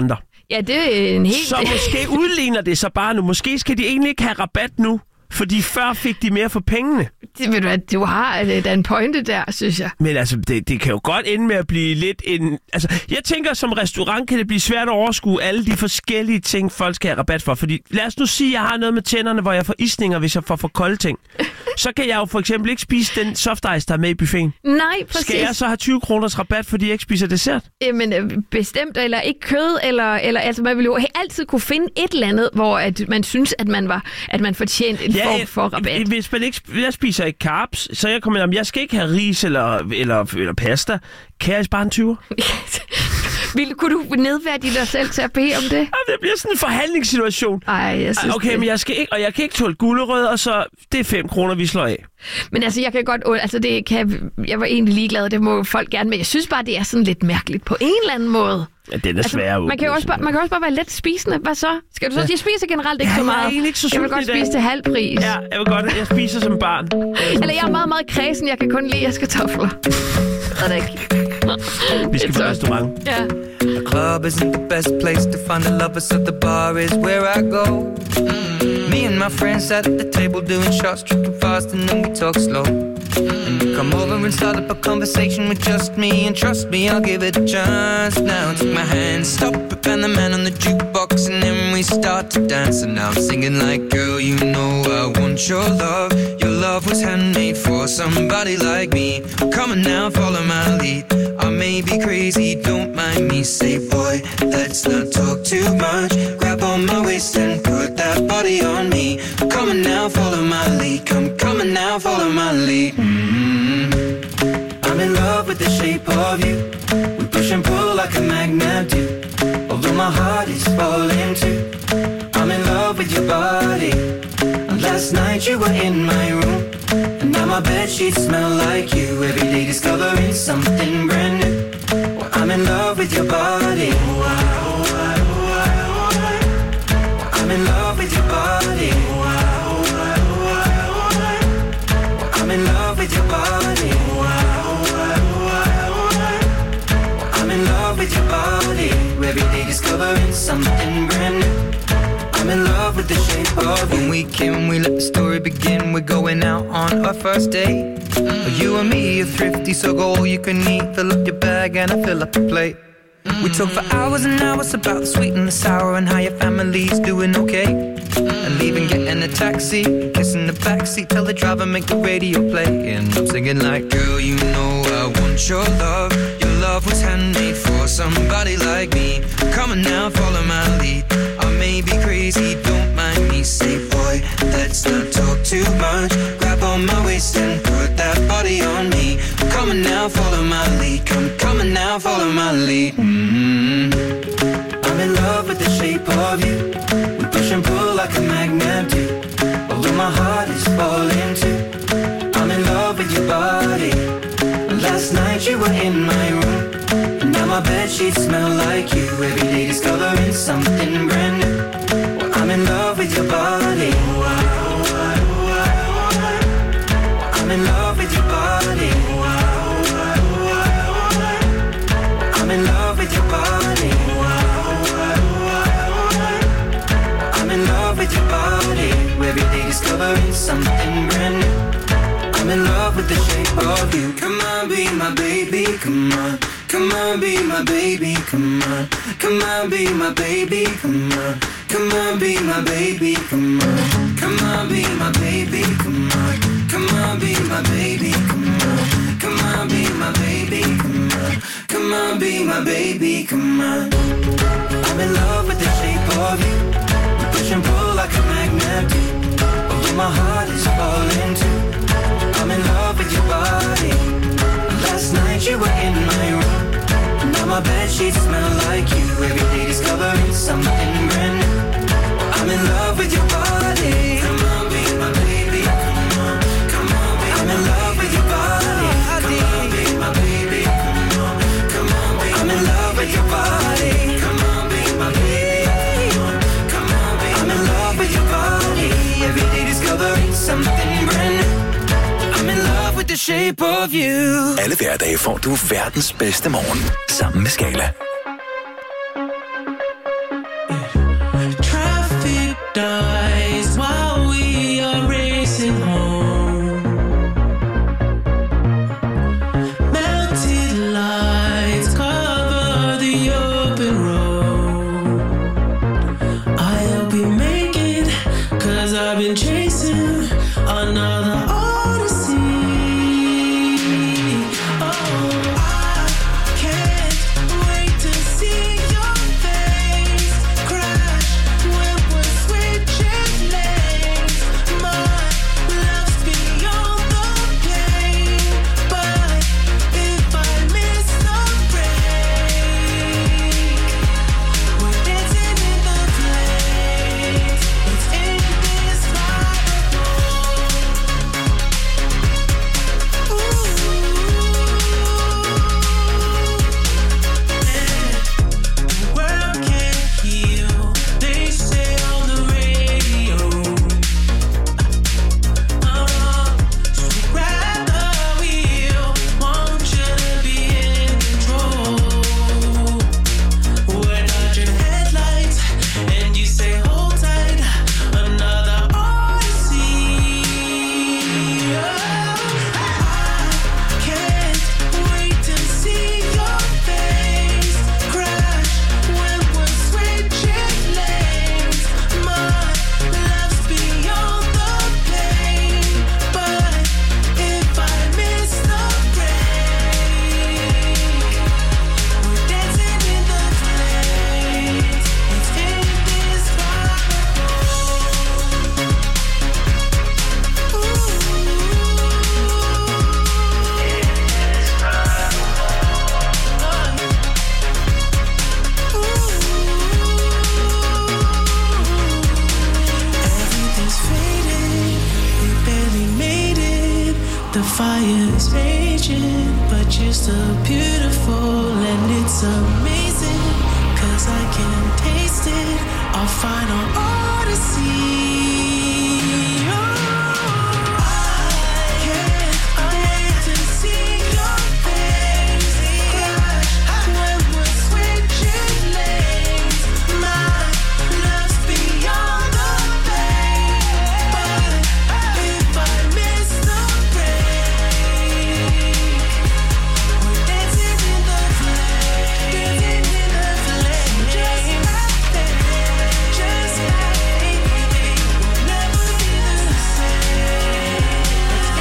Ja, det er en helt... Så måske udligner det så bare nu. Måske skal de egentlig ikke have rabat nu, fordi før fik de mere for pengene. Det ved du, at du har der er en pointe der, synes jeg. Men altså, det, det kan jo godt ende med at blive lidt en... Altså, jeg tænker, som restaurant kan det blive svært at overskue alle de forskellige ting, folk skal have rabat for. Fordi lad os nu sige, at jeg har noget med tænderne, hvor jeg får isninger, hvis jeg får for kolde ting. Så kan jeg jo for eksempel ikke spise den soft ice, der er med i buffeten. Nej, præcis. Skal jeg så have tyve kroners rabat, fordi jeg ikke spiser dessert? Jamen, bestemt, eller ikke kød, eller, eller altså, man vil jo altid kunne finde et eller andet, hvor at man synes, at man var, at man fortjente en ja, form for rabat. Hvis man ikke, jeg spiser ikke carbs, så jeg kommer om, jeg skal ikke have ris eller, eller, eller pasta. Kan jeg bare en tyver? Vil, kunne du nedværdige dig selv til at bede om det? Ja, det bliver sådan en forhandlingssituation. Ej, jeg synes okay, det. men jeg skal ikke, og jeg kan ikke tåle gulerødder, så det er fem kroner, vi slår af. Men altså, jeg kan godt, altså det kan, jeg var egentlig ligeglad, det må folk gerne, men jeg synes bare, det er sådan lidt mærkeligt på en eller anden måde. Ja, den er svær altså, man kan jo også bare, man kan også bare være let spisende. Hvad så? Skal du så? Ja. Jeg spiser generelt ikke ja, så meget. Jeg er ikke så jeg vil godt spise til halv pris. Ja, jeg vil godt, jeg spiser som barn. Eller jeg er meget, meget kredsen. Jeg kan kun lide jeres kartofler. Er det ikke? Vi skal på restaurant. Ja. The club isn't the best place to find the lovers, so the bar is where I go. Mm. Me and my friends at the table doing shots, tripping fast, and then we talk slow. And you come over and start up a conversation with just me, and trust me, I'll give it a chance. Now take my hand, stop it, and the man on the jukebox, and then we start to dance. And now I'm singing like, girl, you know I want your love. Your love was handmade for somebody like me. Come on now, follow my lead. I may be crazy, don't mind me. Say, boy, let's not talk too much. Grab on my waist and put that body on me. Come on now, follow my lead. Come, come on now, follow my lead. Mm-hmm. I'm in love with the shape of you. We push and pull like a magnet do. Although my heart is falling too. I'm in love with your body. And last night you were in my room. And now my bedsheets smell like you. Every day discovering something brand new. Well, I'm in love with your body. I'm in love with your body. I'm in love with your body. I'm in love with your body. Every day discovering something brand new. I'm in love with the shape of you. When we came, we let the story begin. We're going out on our first date. Mm. You and me are thrifty, so go all you can eat. Fill up your bag and I fill up the plate. Mm. We talk for hours and hours about the sweet and the sour and how your family's doing okay. Mm. And leaving, getting a taxi, kissing the backseat, tell the driver make the radio play. And I'm singing like, girl, you know I want your love. Your love was handmade for somebody like me. Come on now, follow my lead. I may be crazy, don't mind me. Say, boy, let's not talk too much. Grab on my waist and put that body on me. Come on now, follow my lead. Come, come on now, follow my lead. Mm-hmm. I'm in love with the shape of you. We push and pull like a magnet do. Although my heart is falling too. I'm in love with your body. Last night you were in my room. And now my bedsheets smell like you. Every day discovering something brand new. Well, I'm in love with your body. I'm in love with your body. I'm in love with your body. I'm in love with your body. Every day discovering something brand new. I'm in love with the shape of you. Come on, be my baby, come on. Come on, be my baby, come on. Come on, be my baby, come on. Come on, be my baby, come on. Come on, be my baby, come on. Come on, be my baby, come on. Come on, be my baby, come on. Come on, be my baby, come on. I'm in love with the shape of you. We push and pull like a magnet do. Although my heart is falling too. I'm in love with your body. Last night you were in my room. Now my bedsheets smell like you. Every day discovering something brand new. I'm in love with your body. Come on, be my baby. Come on, come on, be I'm in love with your body. Come on, be my baby. Come on, come on, be I'm in love with your body. Come on, be my baby. Come on, come on, be I'm in love with your body. Every day discovering something brand new. I'm in love with the shape of you. Alle hverdage får du verdens bedste morgen sammen med Skala. I've been chasing another odyssey. Oh, I can't wait to see your face crash when we're switching lanes. My love's beyond the pain, but if I miss the break, we're dancing in the flames. It's indescribable. The world can't heal, they say on the radio. Uh, so grab the wheel, want you to be in control. We're dodging headlights, and you say hold tight, another odyssey. I can't wait to see your face crash when we're switching lanes. My love's beyond the pain, but if I miss the break, we're dancing in the flames. It's indescribable. Everything's faded, we barely made it. The fire's raging, but you're still beautiful, and it's amazing, 'cause I can taste it, our final odyssey. Oh, I can't wait to see your face crash when we're switching lanes. My love's beyond the pain, but if I miss the break, we're dancing in the flames, dancing in the flames, just like that, just like we'll never be the same. It's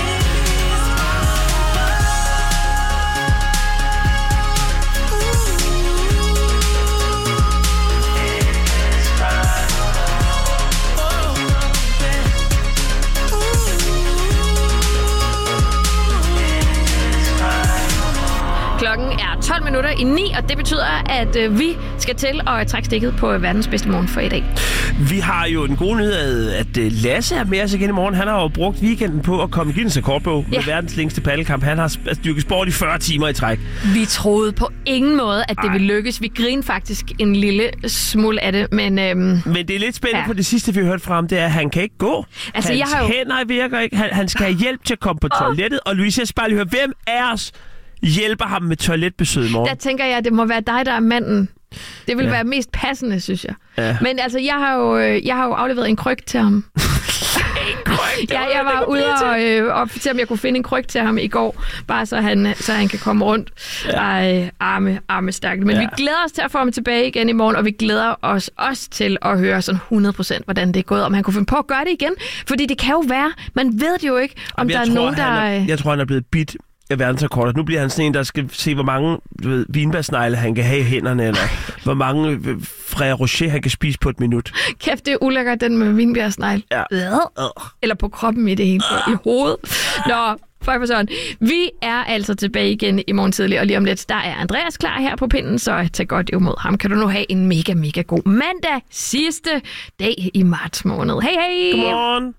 Klokken er tolv minutter i ni, og det betyder, at øh, vi skal til at trække stikket på verdens bedste morgen for i dag. Vi har jo den gode nyhed, at øh, Lasse er med os igen i morgen. Han har jo brugt weekenden på at komme i Guinness rekordbog Ja. med verdens længste paddelkamp. Han har dyrket sport i fyrre timer i træk. Vi troede på ingen måde, at det ville lykkes. Vi grinede faktisk en lille smule af det, men... Øhm, Men det er lidt spændende Ja. på det sidste, vi har hørt fra ham, det er, at han kan ikke gå. Altså, Hans jeg har jo- hænder virker ikke. Han, han skal have hjælp til at komme på toilettet. Og Louise, jeg skal bare lige høre, hvem af os hjælper ham med toiletbesøg i morgen? der tænker jeg, at det må være dig, der er manden. Det vil Ja. ja. være mest passende, synes jeg. Ja. Men altså, jeg har jo, øh, jeg har jo afleveret en kryg til ham. Ja, jeg var ude og, øh, og se, om jeg kunne finde en kryg til ham i går, bare så han, så han kan komme rundt. Ja. Ej, arme, arme stærkt. Men Ja. ja. vi glæder os til at få ham tilbage igen i morgen, og vi glæder os også til at høre sådan hundrede procent, hvordan det er gået, om han kunne finde på at gøre det igen. Fordi det kan jo være, man ved det jo ikke, om Jamen, der jeg er tror, nogen, der... han er, øh, jeg tror, han er blevet bidt af verdensrekorder. Nu bliver han sådan en, der skal se, hvor mange du ved, vinbærsnegle han kan have i hænderne, eller hvor mange øh, Frère Rocher han kan spise på et minut. Kæft, det er ulækkert, den med vinbjergsnegl. Ja. Eller på kroppen i det hele, i hovedet. Nå, fuck for sådan. Vi er altså tilbage igen i morgen tidlig, og lige om lidt, der er Andreas klar her på pinden, så tag godt imod ham. Kan du nu have en mega, mega god mandag, sidste dag i marts måned. Hej, hej! Godmorgen!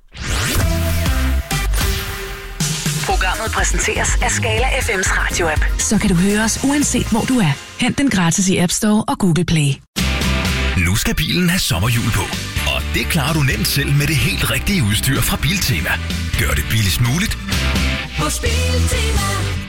Programmet præsenteres af Skala F M's radio-app. Så kan du høre os uanset hvor du er. Hent den gratis i App Store og Google Play. Nu skal bilen have sommerhjul på. Og det klarer du nemt selv med det helt rigtige udstyr fra Biltema. Gør det billigst muligt. Hos Biltema.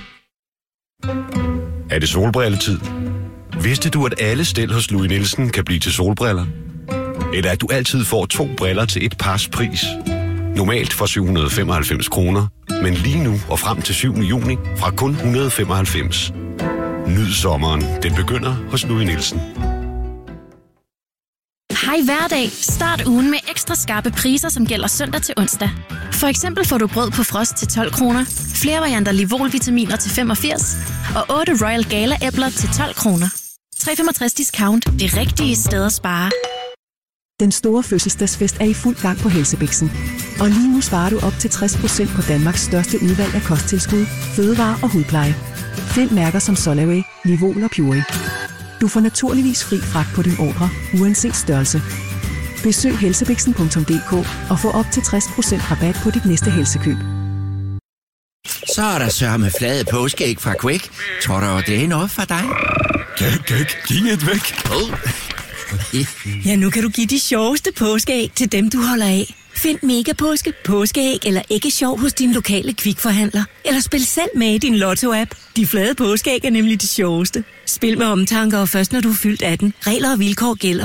Er det solbrilletid? Vidste du, at alle stel hos Louis Nielsen kan blive til solbriller? Eller at du altid får to briller til et pars pris? Normalt for syv hundrede og femoghalvfems kroner, men lige nu og frem til syvende juni fra kun et hundrede og femoghalvfems. Nyd sommeren. Den begynder hos Louis Nielsen. Hej hverdag. Start ugen med ekstra skarpe priser, som gælder søndag til onsdag. For eksempel får du brød på frost til tolv kroner, flere varianter Livol-vitaminer til femogfirs og otte Royal Gala-æbler til tolv kroner. tre komma femogtres discount. Det rigtige sted at spare. Den store fødselsdagsfest er i fuld gang på Helsebixen. Og lige nu sparer du op til tres procent på Danmarks største udvalg af kosttilskud, fødevarer og hudpleje. Find mærker som Solaway, Livol og Puree. Du får naturligvis fri fragt på din ordre, uanset størrelse. Besøg helsebixen punktum d k og få op til tres procent rabat på dit næste helsekøb. Så er der sørme flade påskeæg fra Quake. Tror du, det er noget for dig? Gæk, gæk, giv et væk. Ja, nu kan du give de sjoveste påskeæg til dem, du holder af. Find Mega Påske, påskeæg eller æggesjov hos din lokale Kvikforhandler. Eller spil selv med i din Lotto-app. De flade påskeæg er nemlig de sjoveste. Spil med omtanke og først når du er fyldt atten. Regler og vilkår gælder.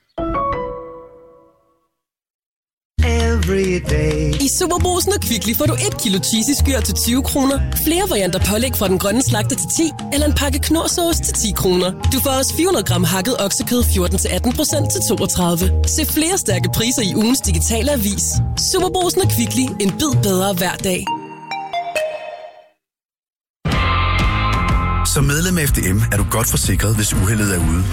I Superbrugsen og Kvickly får du et kilo cheesy skyr til tyve kroner, flere varianter pålæg fra den grønne slagter til ti, eller en pakke knorrsauce til ti kroner. Du får også fire hundrede gram hakket oksekød fjorten til atten procent til toogtredive. Se flere stærke priser i ugens digitale avis. Superbrugsen og Kvickly. En bid bedre hver dag. Som medlem af F D M er du godt forsikret, hvis uheldet er ude.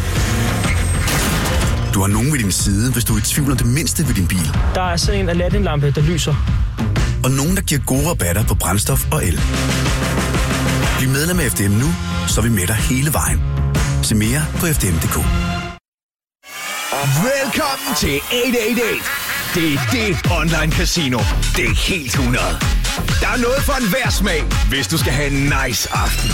Du har nogen ved din side, hvis du er i tvivl om det mindste ved din bil. Der er sådan en Aladdin-lampe, der lyser. Og nogen, der giver gode rabatter på brændstof og el. Bliv medlem af F D M nu, så er vi med dig hele vejen. Se mere på f d m punktum d k. Velkommen til otte otte otte. Det er det online casino. Det er helt hundrede. Der er noget for enhver smag, hvis du skal have en nice aften.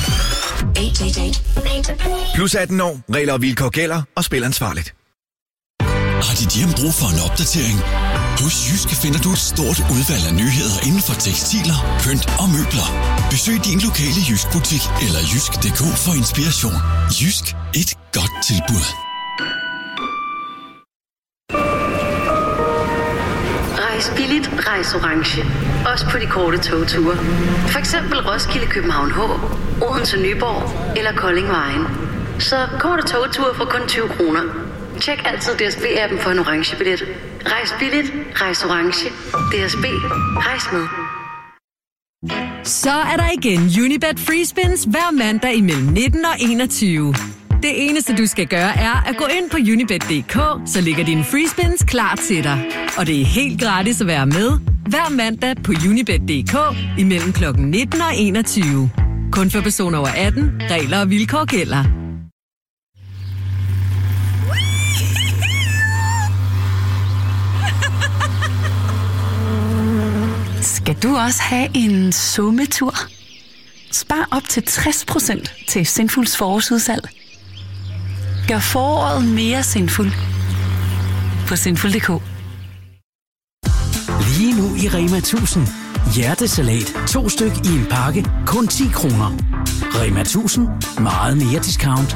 Plus atten år, regler og vilkår gælder, og spil ansvarligt. Har dit hjem brug for en opdatering? Hos Jysk finder du et stort udvalg af nyheder inden for tekstiler, pynt og møbler. Besøg din lokale Jysk-butik eller jysk punktum d k for inspiration. Jysk. Et godt tilbud. Rejs billigt, rejs orange. Også på de korte togture. For eksempel Roskilde, København H, Odense, Nyborg eller Kolding Vejen. Så korte togture for kun tyve kroner. Tjek altid D S B-appen for en orange billet. Rejs billigt, rejs orange. D S B. Rejs med. Så er der igen Unibet Free Spins hver mandag imellem nitten og enogtyve. Det eneste, du skal gøre, er at gå ind på unibet punktum d k, så ligger dine free spins klar til dig. Og det er helt gratis at være med hver mandag på unibet punktum d k imellem klokken nitten og enogtyve. Kun for personer over atten. Regler og vilkår gælder. Skal du også have en sommetur? Spar op til tres procent til Sinfuls forårsudsalg. Gør foråret mere sinful på sinful punktum d k. Lige nu i Rema tusind. Hjertesalat. To styk i en pakke. Kun ti kroner. Rema tusind. Meget mere discount.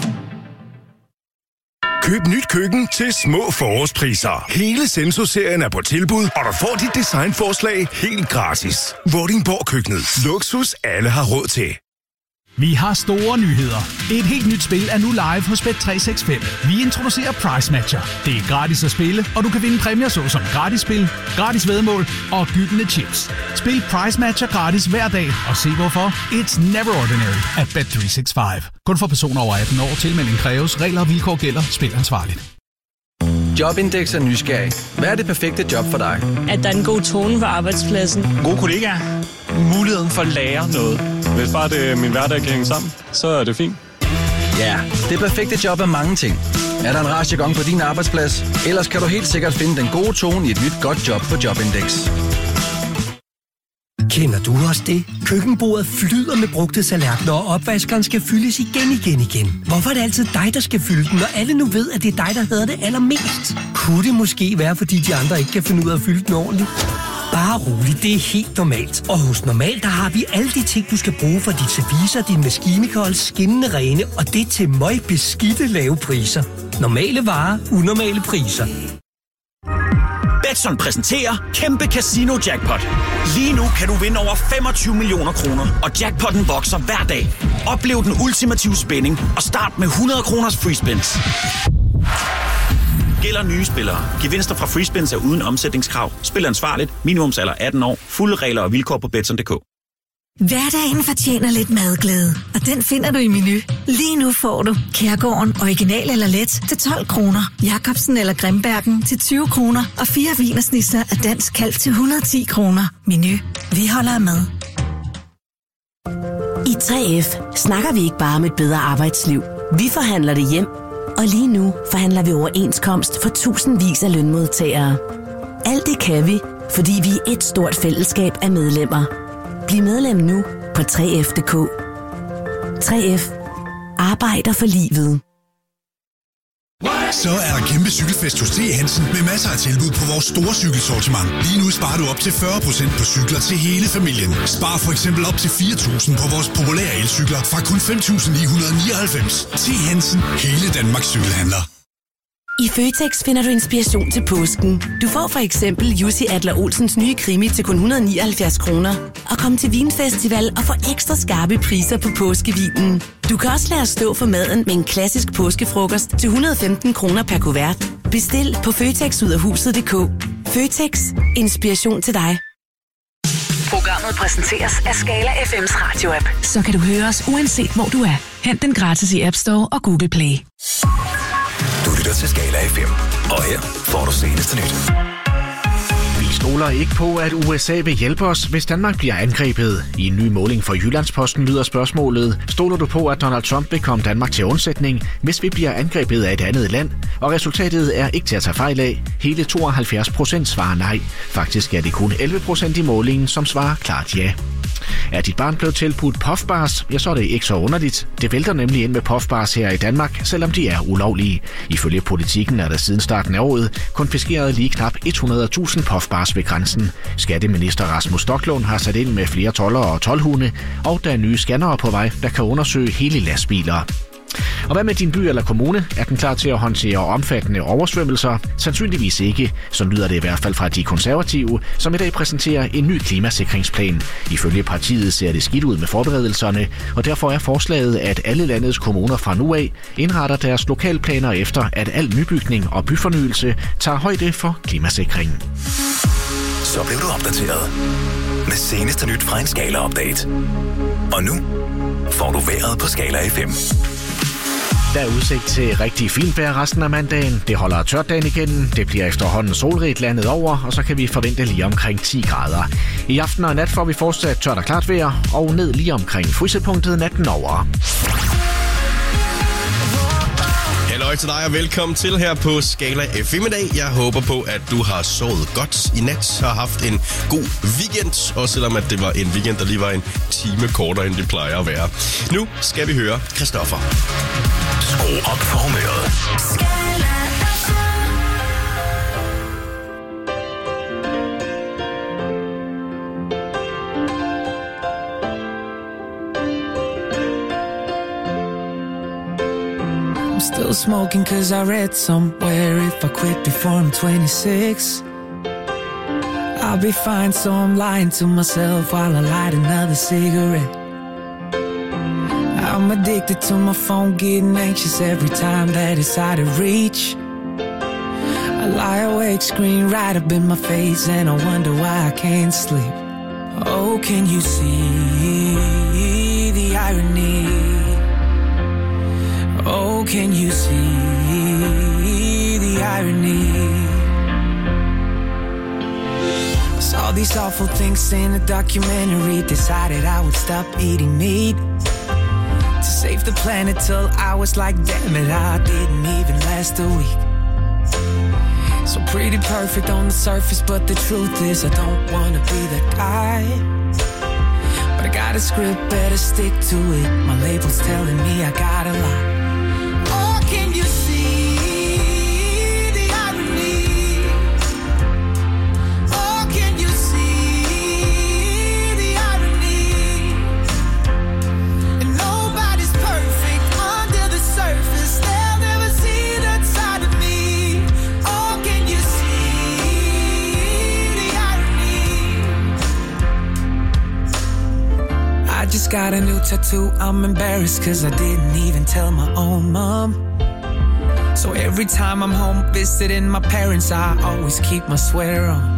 Køb nyt køkken til små forårspriser. Hele Senso-serien er på tilbud, og du får dit designforslag helt gratis. Vordingborg Køkkenet. Luksus alle har råd til. Vi har store nyheder. Et helt nyt spil er nu live hos Bet tre seks fem. Vi introducerer Price Matcher. Det er gratis at spille, og du kan vinde præmier såsom gratis spil, gratis væddemål og gyldne chips. Spil Price Matcher gratis hver dag, og se hvorfor. It's never ordinary at Bet tre seks fem. Kun for personer over atten år. Tilmelding kræves. Regler og vilkår gælder. Spil ansvarligt. Jobindex er nysgerrig. Hvad er det perfekte job for dig? At der er en god tone på arbejdspladsen. Gode kollegaer. Muligheden for at lære noget. Hvis bare det, min hverdag kan hænge sammen, så er det fint. Ja, det perfekte job er mange ting. Er der en rar jargon på din arbejdsplads? Ellers kan du helt sikkert finde den gode tone i et nyt godt job på Jobindex. Kender du også det? Køkkenbordet flyder med brugte tallerkener, og opvaskeren skal fyldes igen, igen, igen. Hvorfor er det altid dig, der skal fylde den, når alle nu ved, at det er dig, der hedder det allermest? Kunne det måske være, fordi de andre ikke kan finde ud af at fylde den ordentligt? Bare roligt, det er helt normalt. Og hos Normal, der har vi alle de ting, du skal bruge for dit service, din maskinekold, skinnende rene, og det til møg beskidte lave priser. Normale varer, unormale priser. Betson præsenterer Kæmpe Casino Jackpot. Lige nu kan du vinde over femogtyve millioner kroner, og jackpotten vokser hver dag. Oplev den ultimative spænding og start med hundrede kroners free spins. Gælder nye spillere. Gevinster fra free spins er uden omsætningskrav. Spil ansvarligt. Minimumsalder atten år. Fulde regler og vilkår på betson punktum d k. Hverdagen fortjener lidt madglæde, og den finder du i Menu. Lige nu får du Kærgården original eller let til tolv kroner, Jacobsen eller Grimbergen til tyve kroner og fire wienersnitzer af dansk kalv til et hundrede og ti kroner. Menu. Vi holder med. I tre F snakker vi ikke bare om et bedre arbejdsliv. Vi forhandler det hjem, og lige nu forhandler vi overenskomst for tusindvis af lønmodtagere. Alt det kan vi, fordi vi er et stort fællesskab af medlemmer. Bliv medlem nu på tre F punktum d k. tre F arbejder for livet. Så er der kæmpe cykelfest hos T. Hansen med masser af tilbud på vores store cykelsortiment. Lige nu sparer du op til fyrre procent på cykler til hele familien. Spar for eksempel op til fire tusind på vores populære elcykler fra kun fem tusind ni hundrede og nioghalvfems. T. Hansen, hele Danmarks cykelhandler. I Føtex finder du inspiration til påsken. Du får for eksempel Jussi Adler-Olsens nye krimi til kun et hundrede og nioghalvfjerds kroner. Og kom til Vinfestival og få ekstra skarpe priser på påskevinen. Du kan også lade os stå for maden med en klassisk påskefrokost til et hundrede og femten kroner per kuvert. Bestil på føtex ud af huset punktum d k. Føtex. Inspiration til dig. Programmet præsenteres af Skala F M's radio-app. Så kan du høre os uanset hvor du er. Hent den gratis i App Store og Google Play. Du lytter til Skala F M, og her får du seneste nyt. Vi stoler ikke på, at U S A vil hjælpe os, hvis Danmark bliver angrebet. I en ny måling for Jyllandsposten lyder spørgsmålet: stoler du på, at Donald Trump vil komme Danmark til undsætning, hvis vi bliver angrebet af et andet land? Og resultatet er ikke til at tage fejl af. Hele tooghalvfjerds procent svarer nej. Faktisk er det kun elleve procent i målingen, som svarer klart ja. Er dit barn blevet tilbudt puffbars, ja, så er det ikke så underligt. Det vælter nemlig ind med puffbars her i Danmark, selvom de er ulovlige. Ifølge Politikken er der siden starten af året konfiskeret lige knap hundrede tusind puffbars ved grænsen. Skatteminister Rasmus Stoklund har sat ind med flere toldere og toldhunde, og der er nye scannere på vej, der kan undersøge hele lastbiler. Og hvad med din by eller kommune? Er den klar til at håndtere omfattende oversvømmelser? Sandsynligvis ikke. Så lyder det i hvert fald fra de konservative, som i dag præsenterer en ny klimasikringsplan. Ifølge partiet ser det skidt ud med forberedelserne, og derfor er forslaget, at alle landets kommuner fra nu af indretter deres lokalplaner efter, at al nybygning og byfornyelse tager højde for klimasikring. Så blev du opdateret med seneste nyt fra en Skala-update. Og nu får du vejret på Skala F M. Der er udsigt til rigtig fint vejr resten af mandagen. Det holder tørt dagen igennem. Det bliver efterhånden solrigt landet over, og så kan vi forvente lige omkring ti grader. I aften og nat får vi fortsat tørt og klart vejr, og ned lige omkring frysepunktet natten over. Halløj til dig og velkommen til her på Skala F M i dag. Jeg håber på, at du har sovet godt i nat og haft en god weekend. Også selvom at det var en weekend, der lige var en time kortere, end det plejer at være. Nu skal vi høre Christoffer. Skru op for humøret. Still smoking cause I read somewhere if I quit before I'm twenty-six I'll be fine, so I'm lying to myself while I light another cigarette. I'm addicted to my phone, getting anxious every time that it's out of reach. I lie awake, screen right up in my face, and I wonder why I can't sleep. Oh, can you see the irony? Oh, can you see the irony? I saw these awful things in a documentary. Decided I would stop eating meat to save the planet till I was like, damn it, I didn't even last a week. So pretty perfect on the surface, but the truth is I don't wanna be that guy. But I got a script, better stick to it. My label's telling me I gotta lie. Can you see the irony? Oh, can you see the irony? And nobody's perfect under the surface. They'll never see that side of me. Oh, can you see the irony? I just got a new tattoo. I'm embarrassed cause I didn't even tell my own mom. So So every time I'm home visiting my parents, I always keep my sweater on.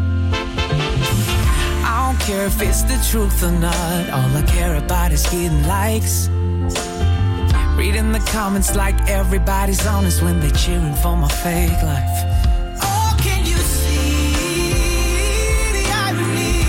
I don't care if it's the truth or not, all I care about is getting likes. Reading the comments like everybody's honest when they're cheering for my fake life. Oh, can you see the irony?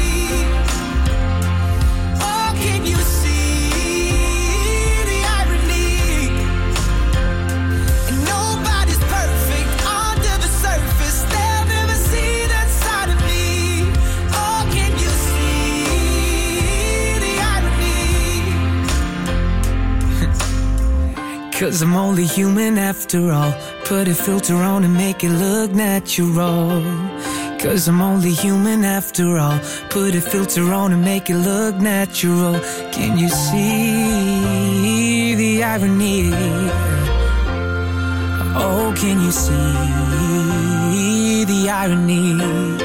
Oh, can you see the irony? And nobody's perfect under the surface. They'll never see that side of me. Oh, can you see the irony? 'Cause I'm only human after all. Put a filter on and make it look natural. 'Cause I'm only human after all. Put a filter on and make it look natural. Can you see the irony? Oh, can you see the irony?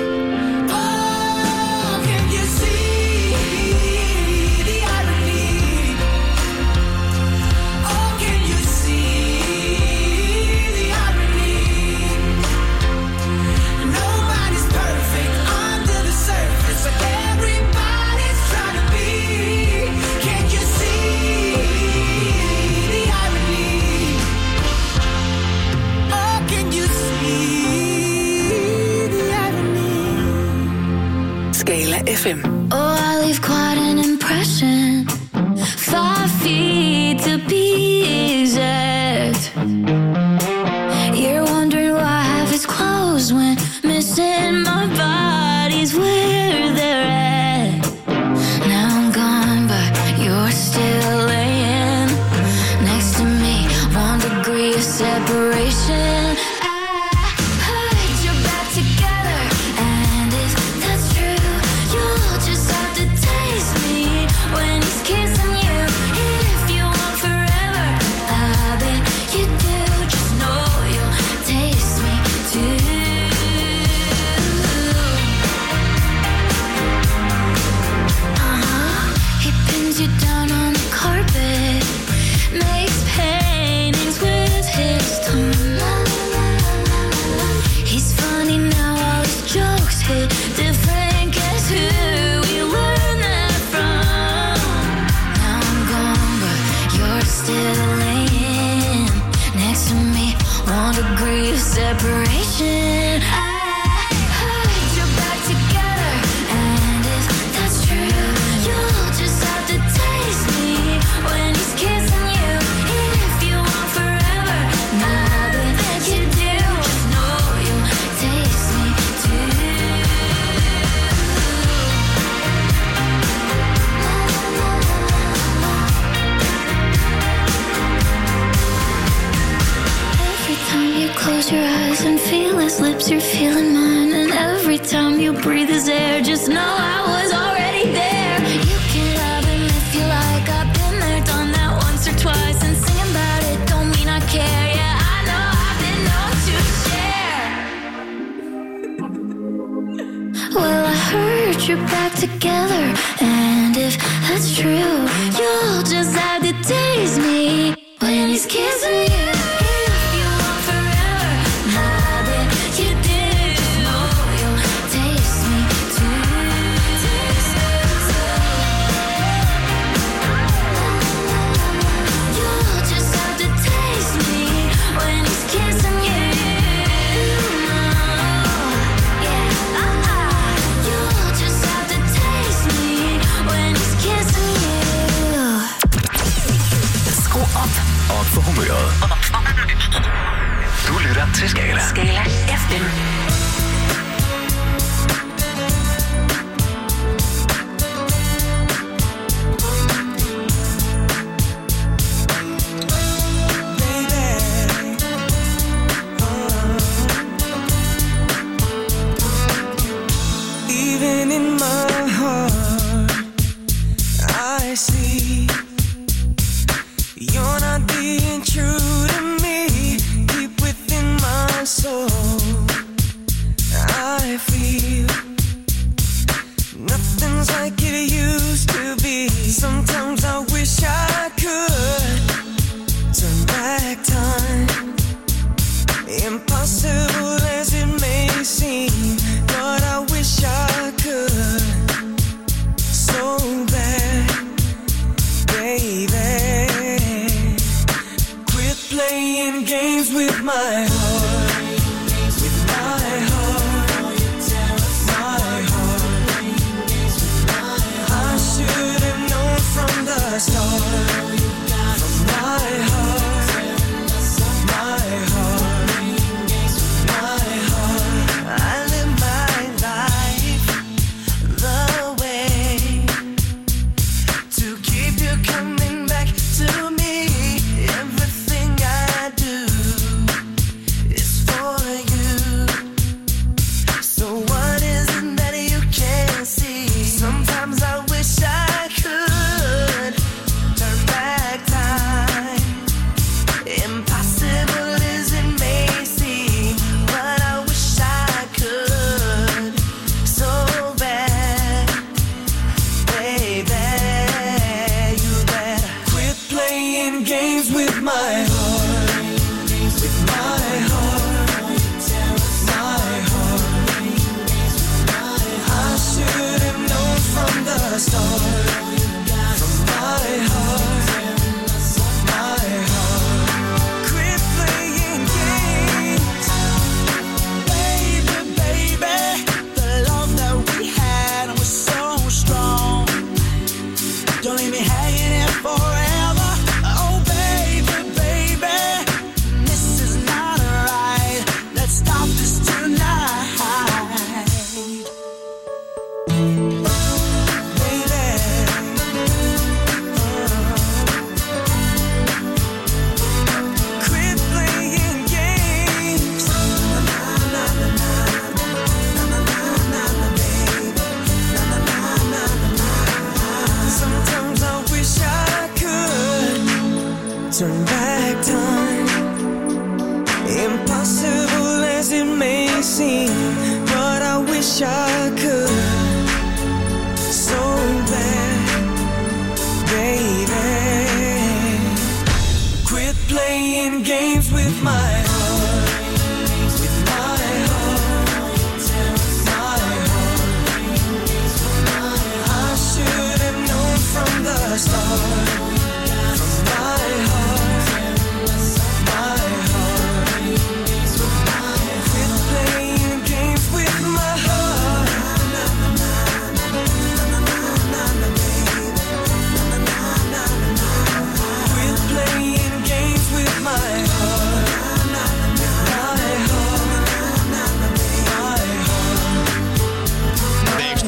F M. Oh, I leave quite an impression. Five feet to be exact. You're wondering why I have his clothes when missing my body's where they're at. Now I'm gone, but you're still laying next to me. One degree of separation. Separation. I heard you're back together, and if that's true, you'll just have to taste me when he's kissing you. If you want forever, now that you do, just know you'll taste me too. Every time you close your eyes and feel his lips, you're feeling mine. And every time you breathe his air, just know I was already there. You can love him if you like. I've been there, done that once or twice. And singing about it don't mean I care. Yeah, I know I've been known to share. Well, I heard you're back together, and if that's true, you'll just have to taste me when he's kissing you. Op for humøret.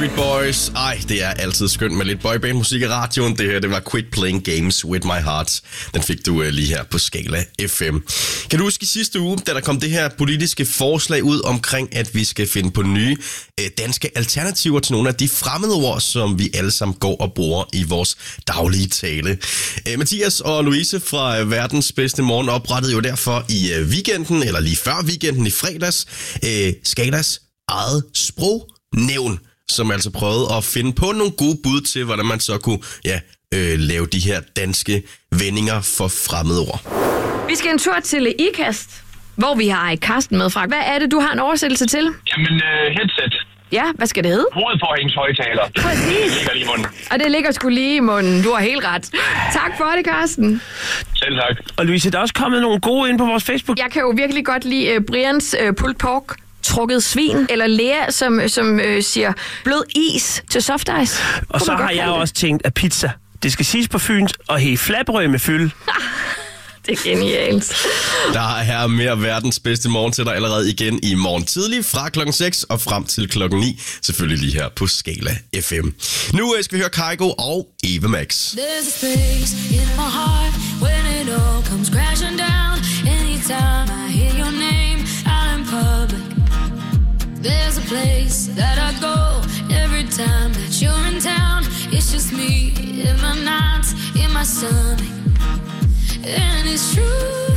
Backstreet Boys. Ej, det er altid skønt med lidt boyband-musik i radioen. Det her, det var Quit Playing Games With My Heart. Den fik du uh, lige her på Skala F M. Kan du huske i sidste uge, da der kom det her politiske forslag ud omkring, at vi skal finde på nye uh, danske alternativer til nogle af de fremmede ord, som vi alle sammen går og bruger i vores daglige tale. Uh, Mathias og Louise fra uh, Verdens Bedste Morgen oprettede jo derfor i uh, weekenden, eller lige før weekenden i fredags, uh, Skalas eget sprognævn, som altså prøvede at finde på nogle gode bud til, hvordan man så kunne ja, øh, lave de her danske vendinger for fremmedord. Vi skal en tur til IKAST, hvor vi har Karsten med fra. Hvad er det, du har en oversættelse til? Jamen, uh, headset. Ja, hvad skal det hedde? Hovedforhængshøjtaler. Præcis. Det ligger lige i munden. Og det ligger sgu lige i munden. Du har helt ret. Tak for det, Karsten. Selv tak. Og Louise, der er også kommet nogle gode ind på vores Facebook. Jeg kan jo virkelig godt lide uh, Brians uh, pulled pork. Trukket svin, eller Lea, som, som øh, siger blød is til soft ice. Og så har jeg også tænkt, at pizza, det skal siges på Fyns, og helt flabrøg med fyld. Det er genialt. Der er mere Verdens Bedste Morgen til dig allerede igen i morgen tidlig fra klokken seks og frem til klokken ni. Selvfølgelig lige her på Skala F M. Nu skal vi høre Kygo og Eva Max. There's a space in my heart when it all comes crashing down. Anytime I hear your name out in public. There's a place that I go every time that you're in town. It's just me in my nights, in my stomach. And it's true.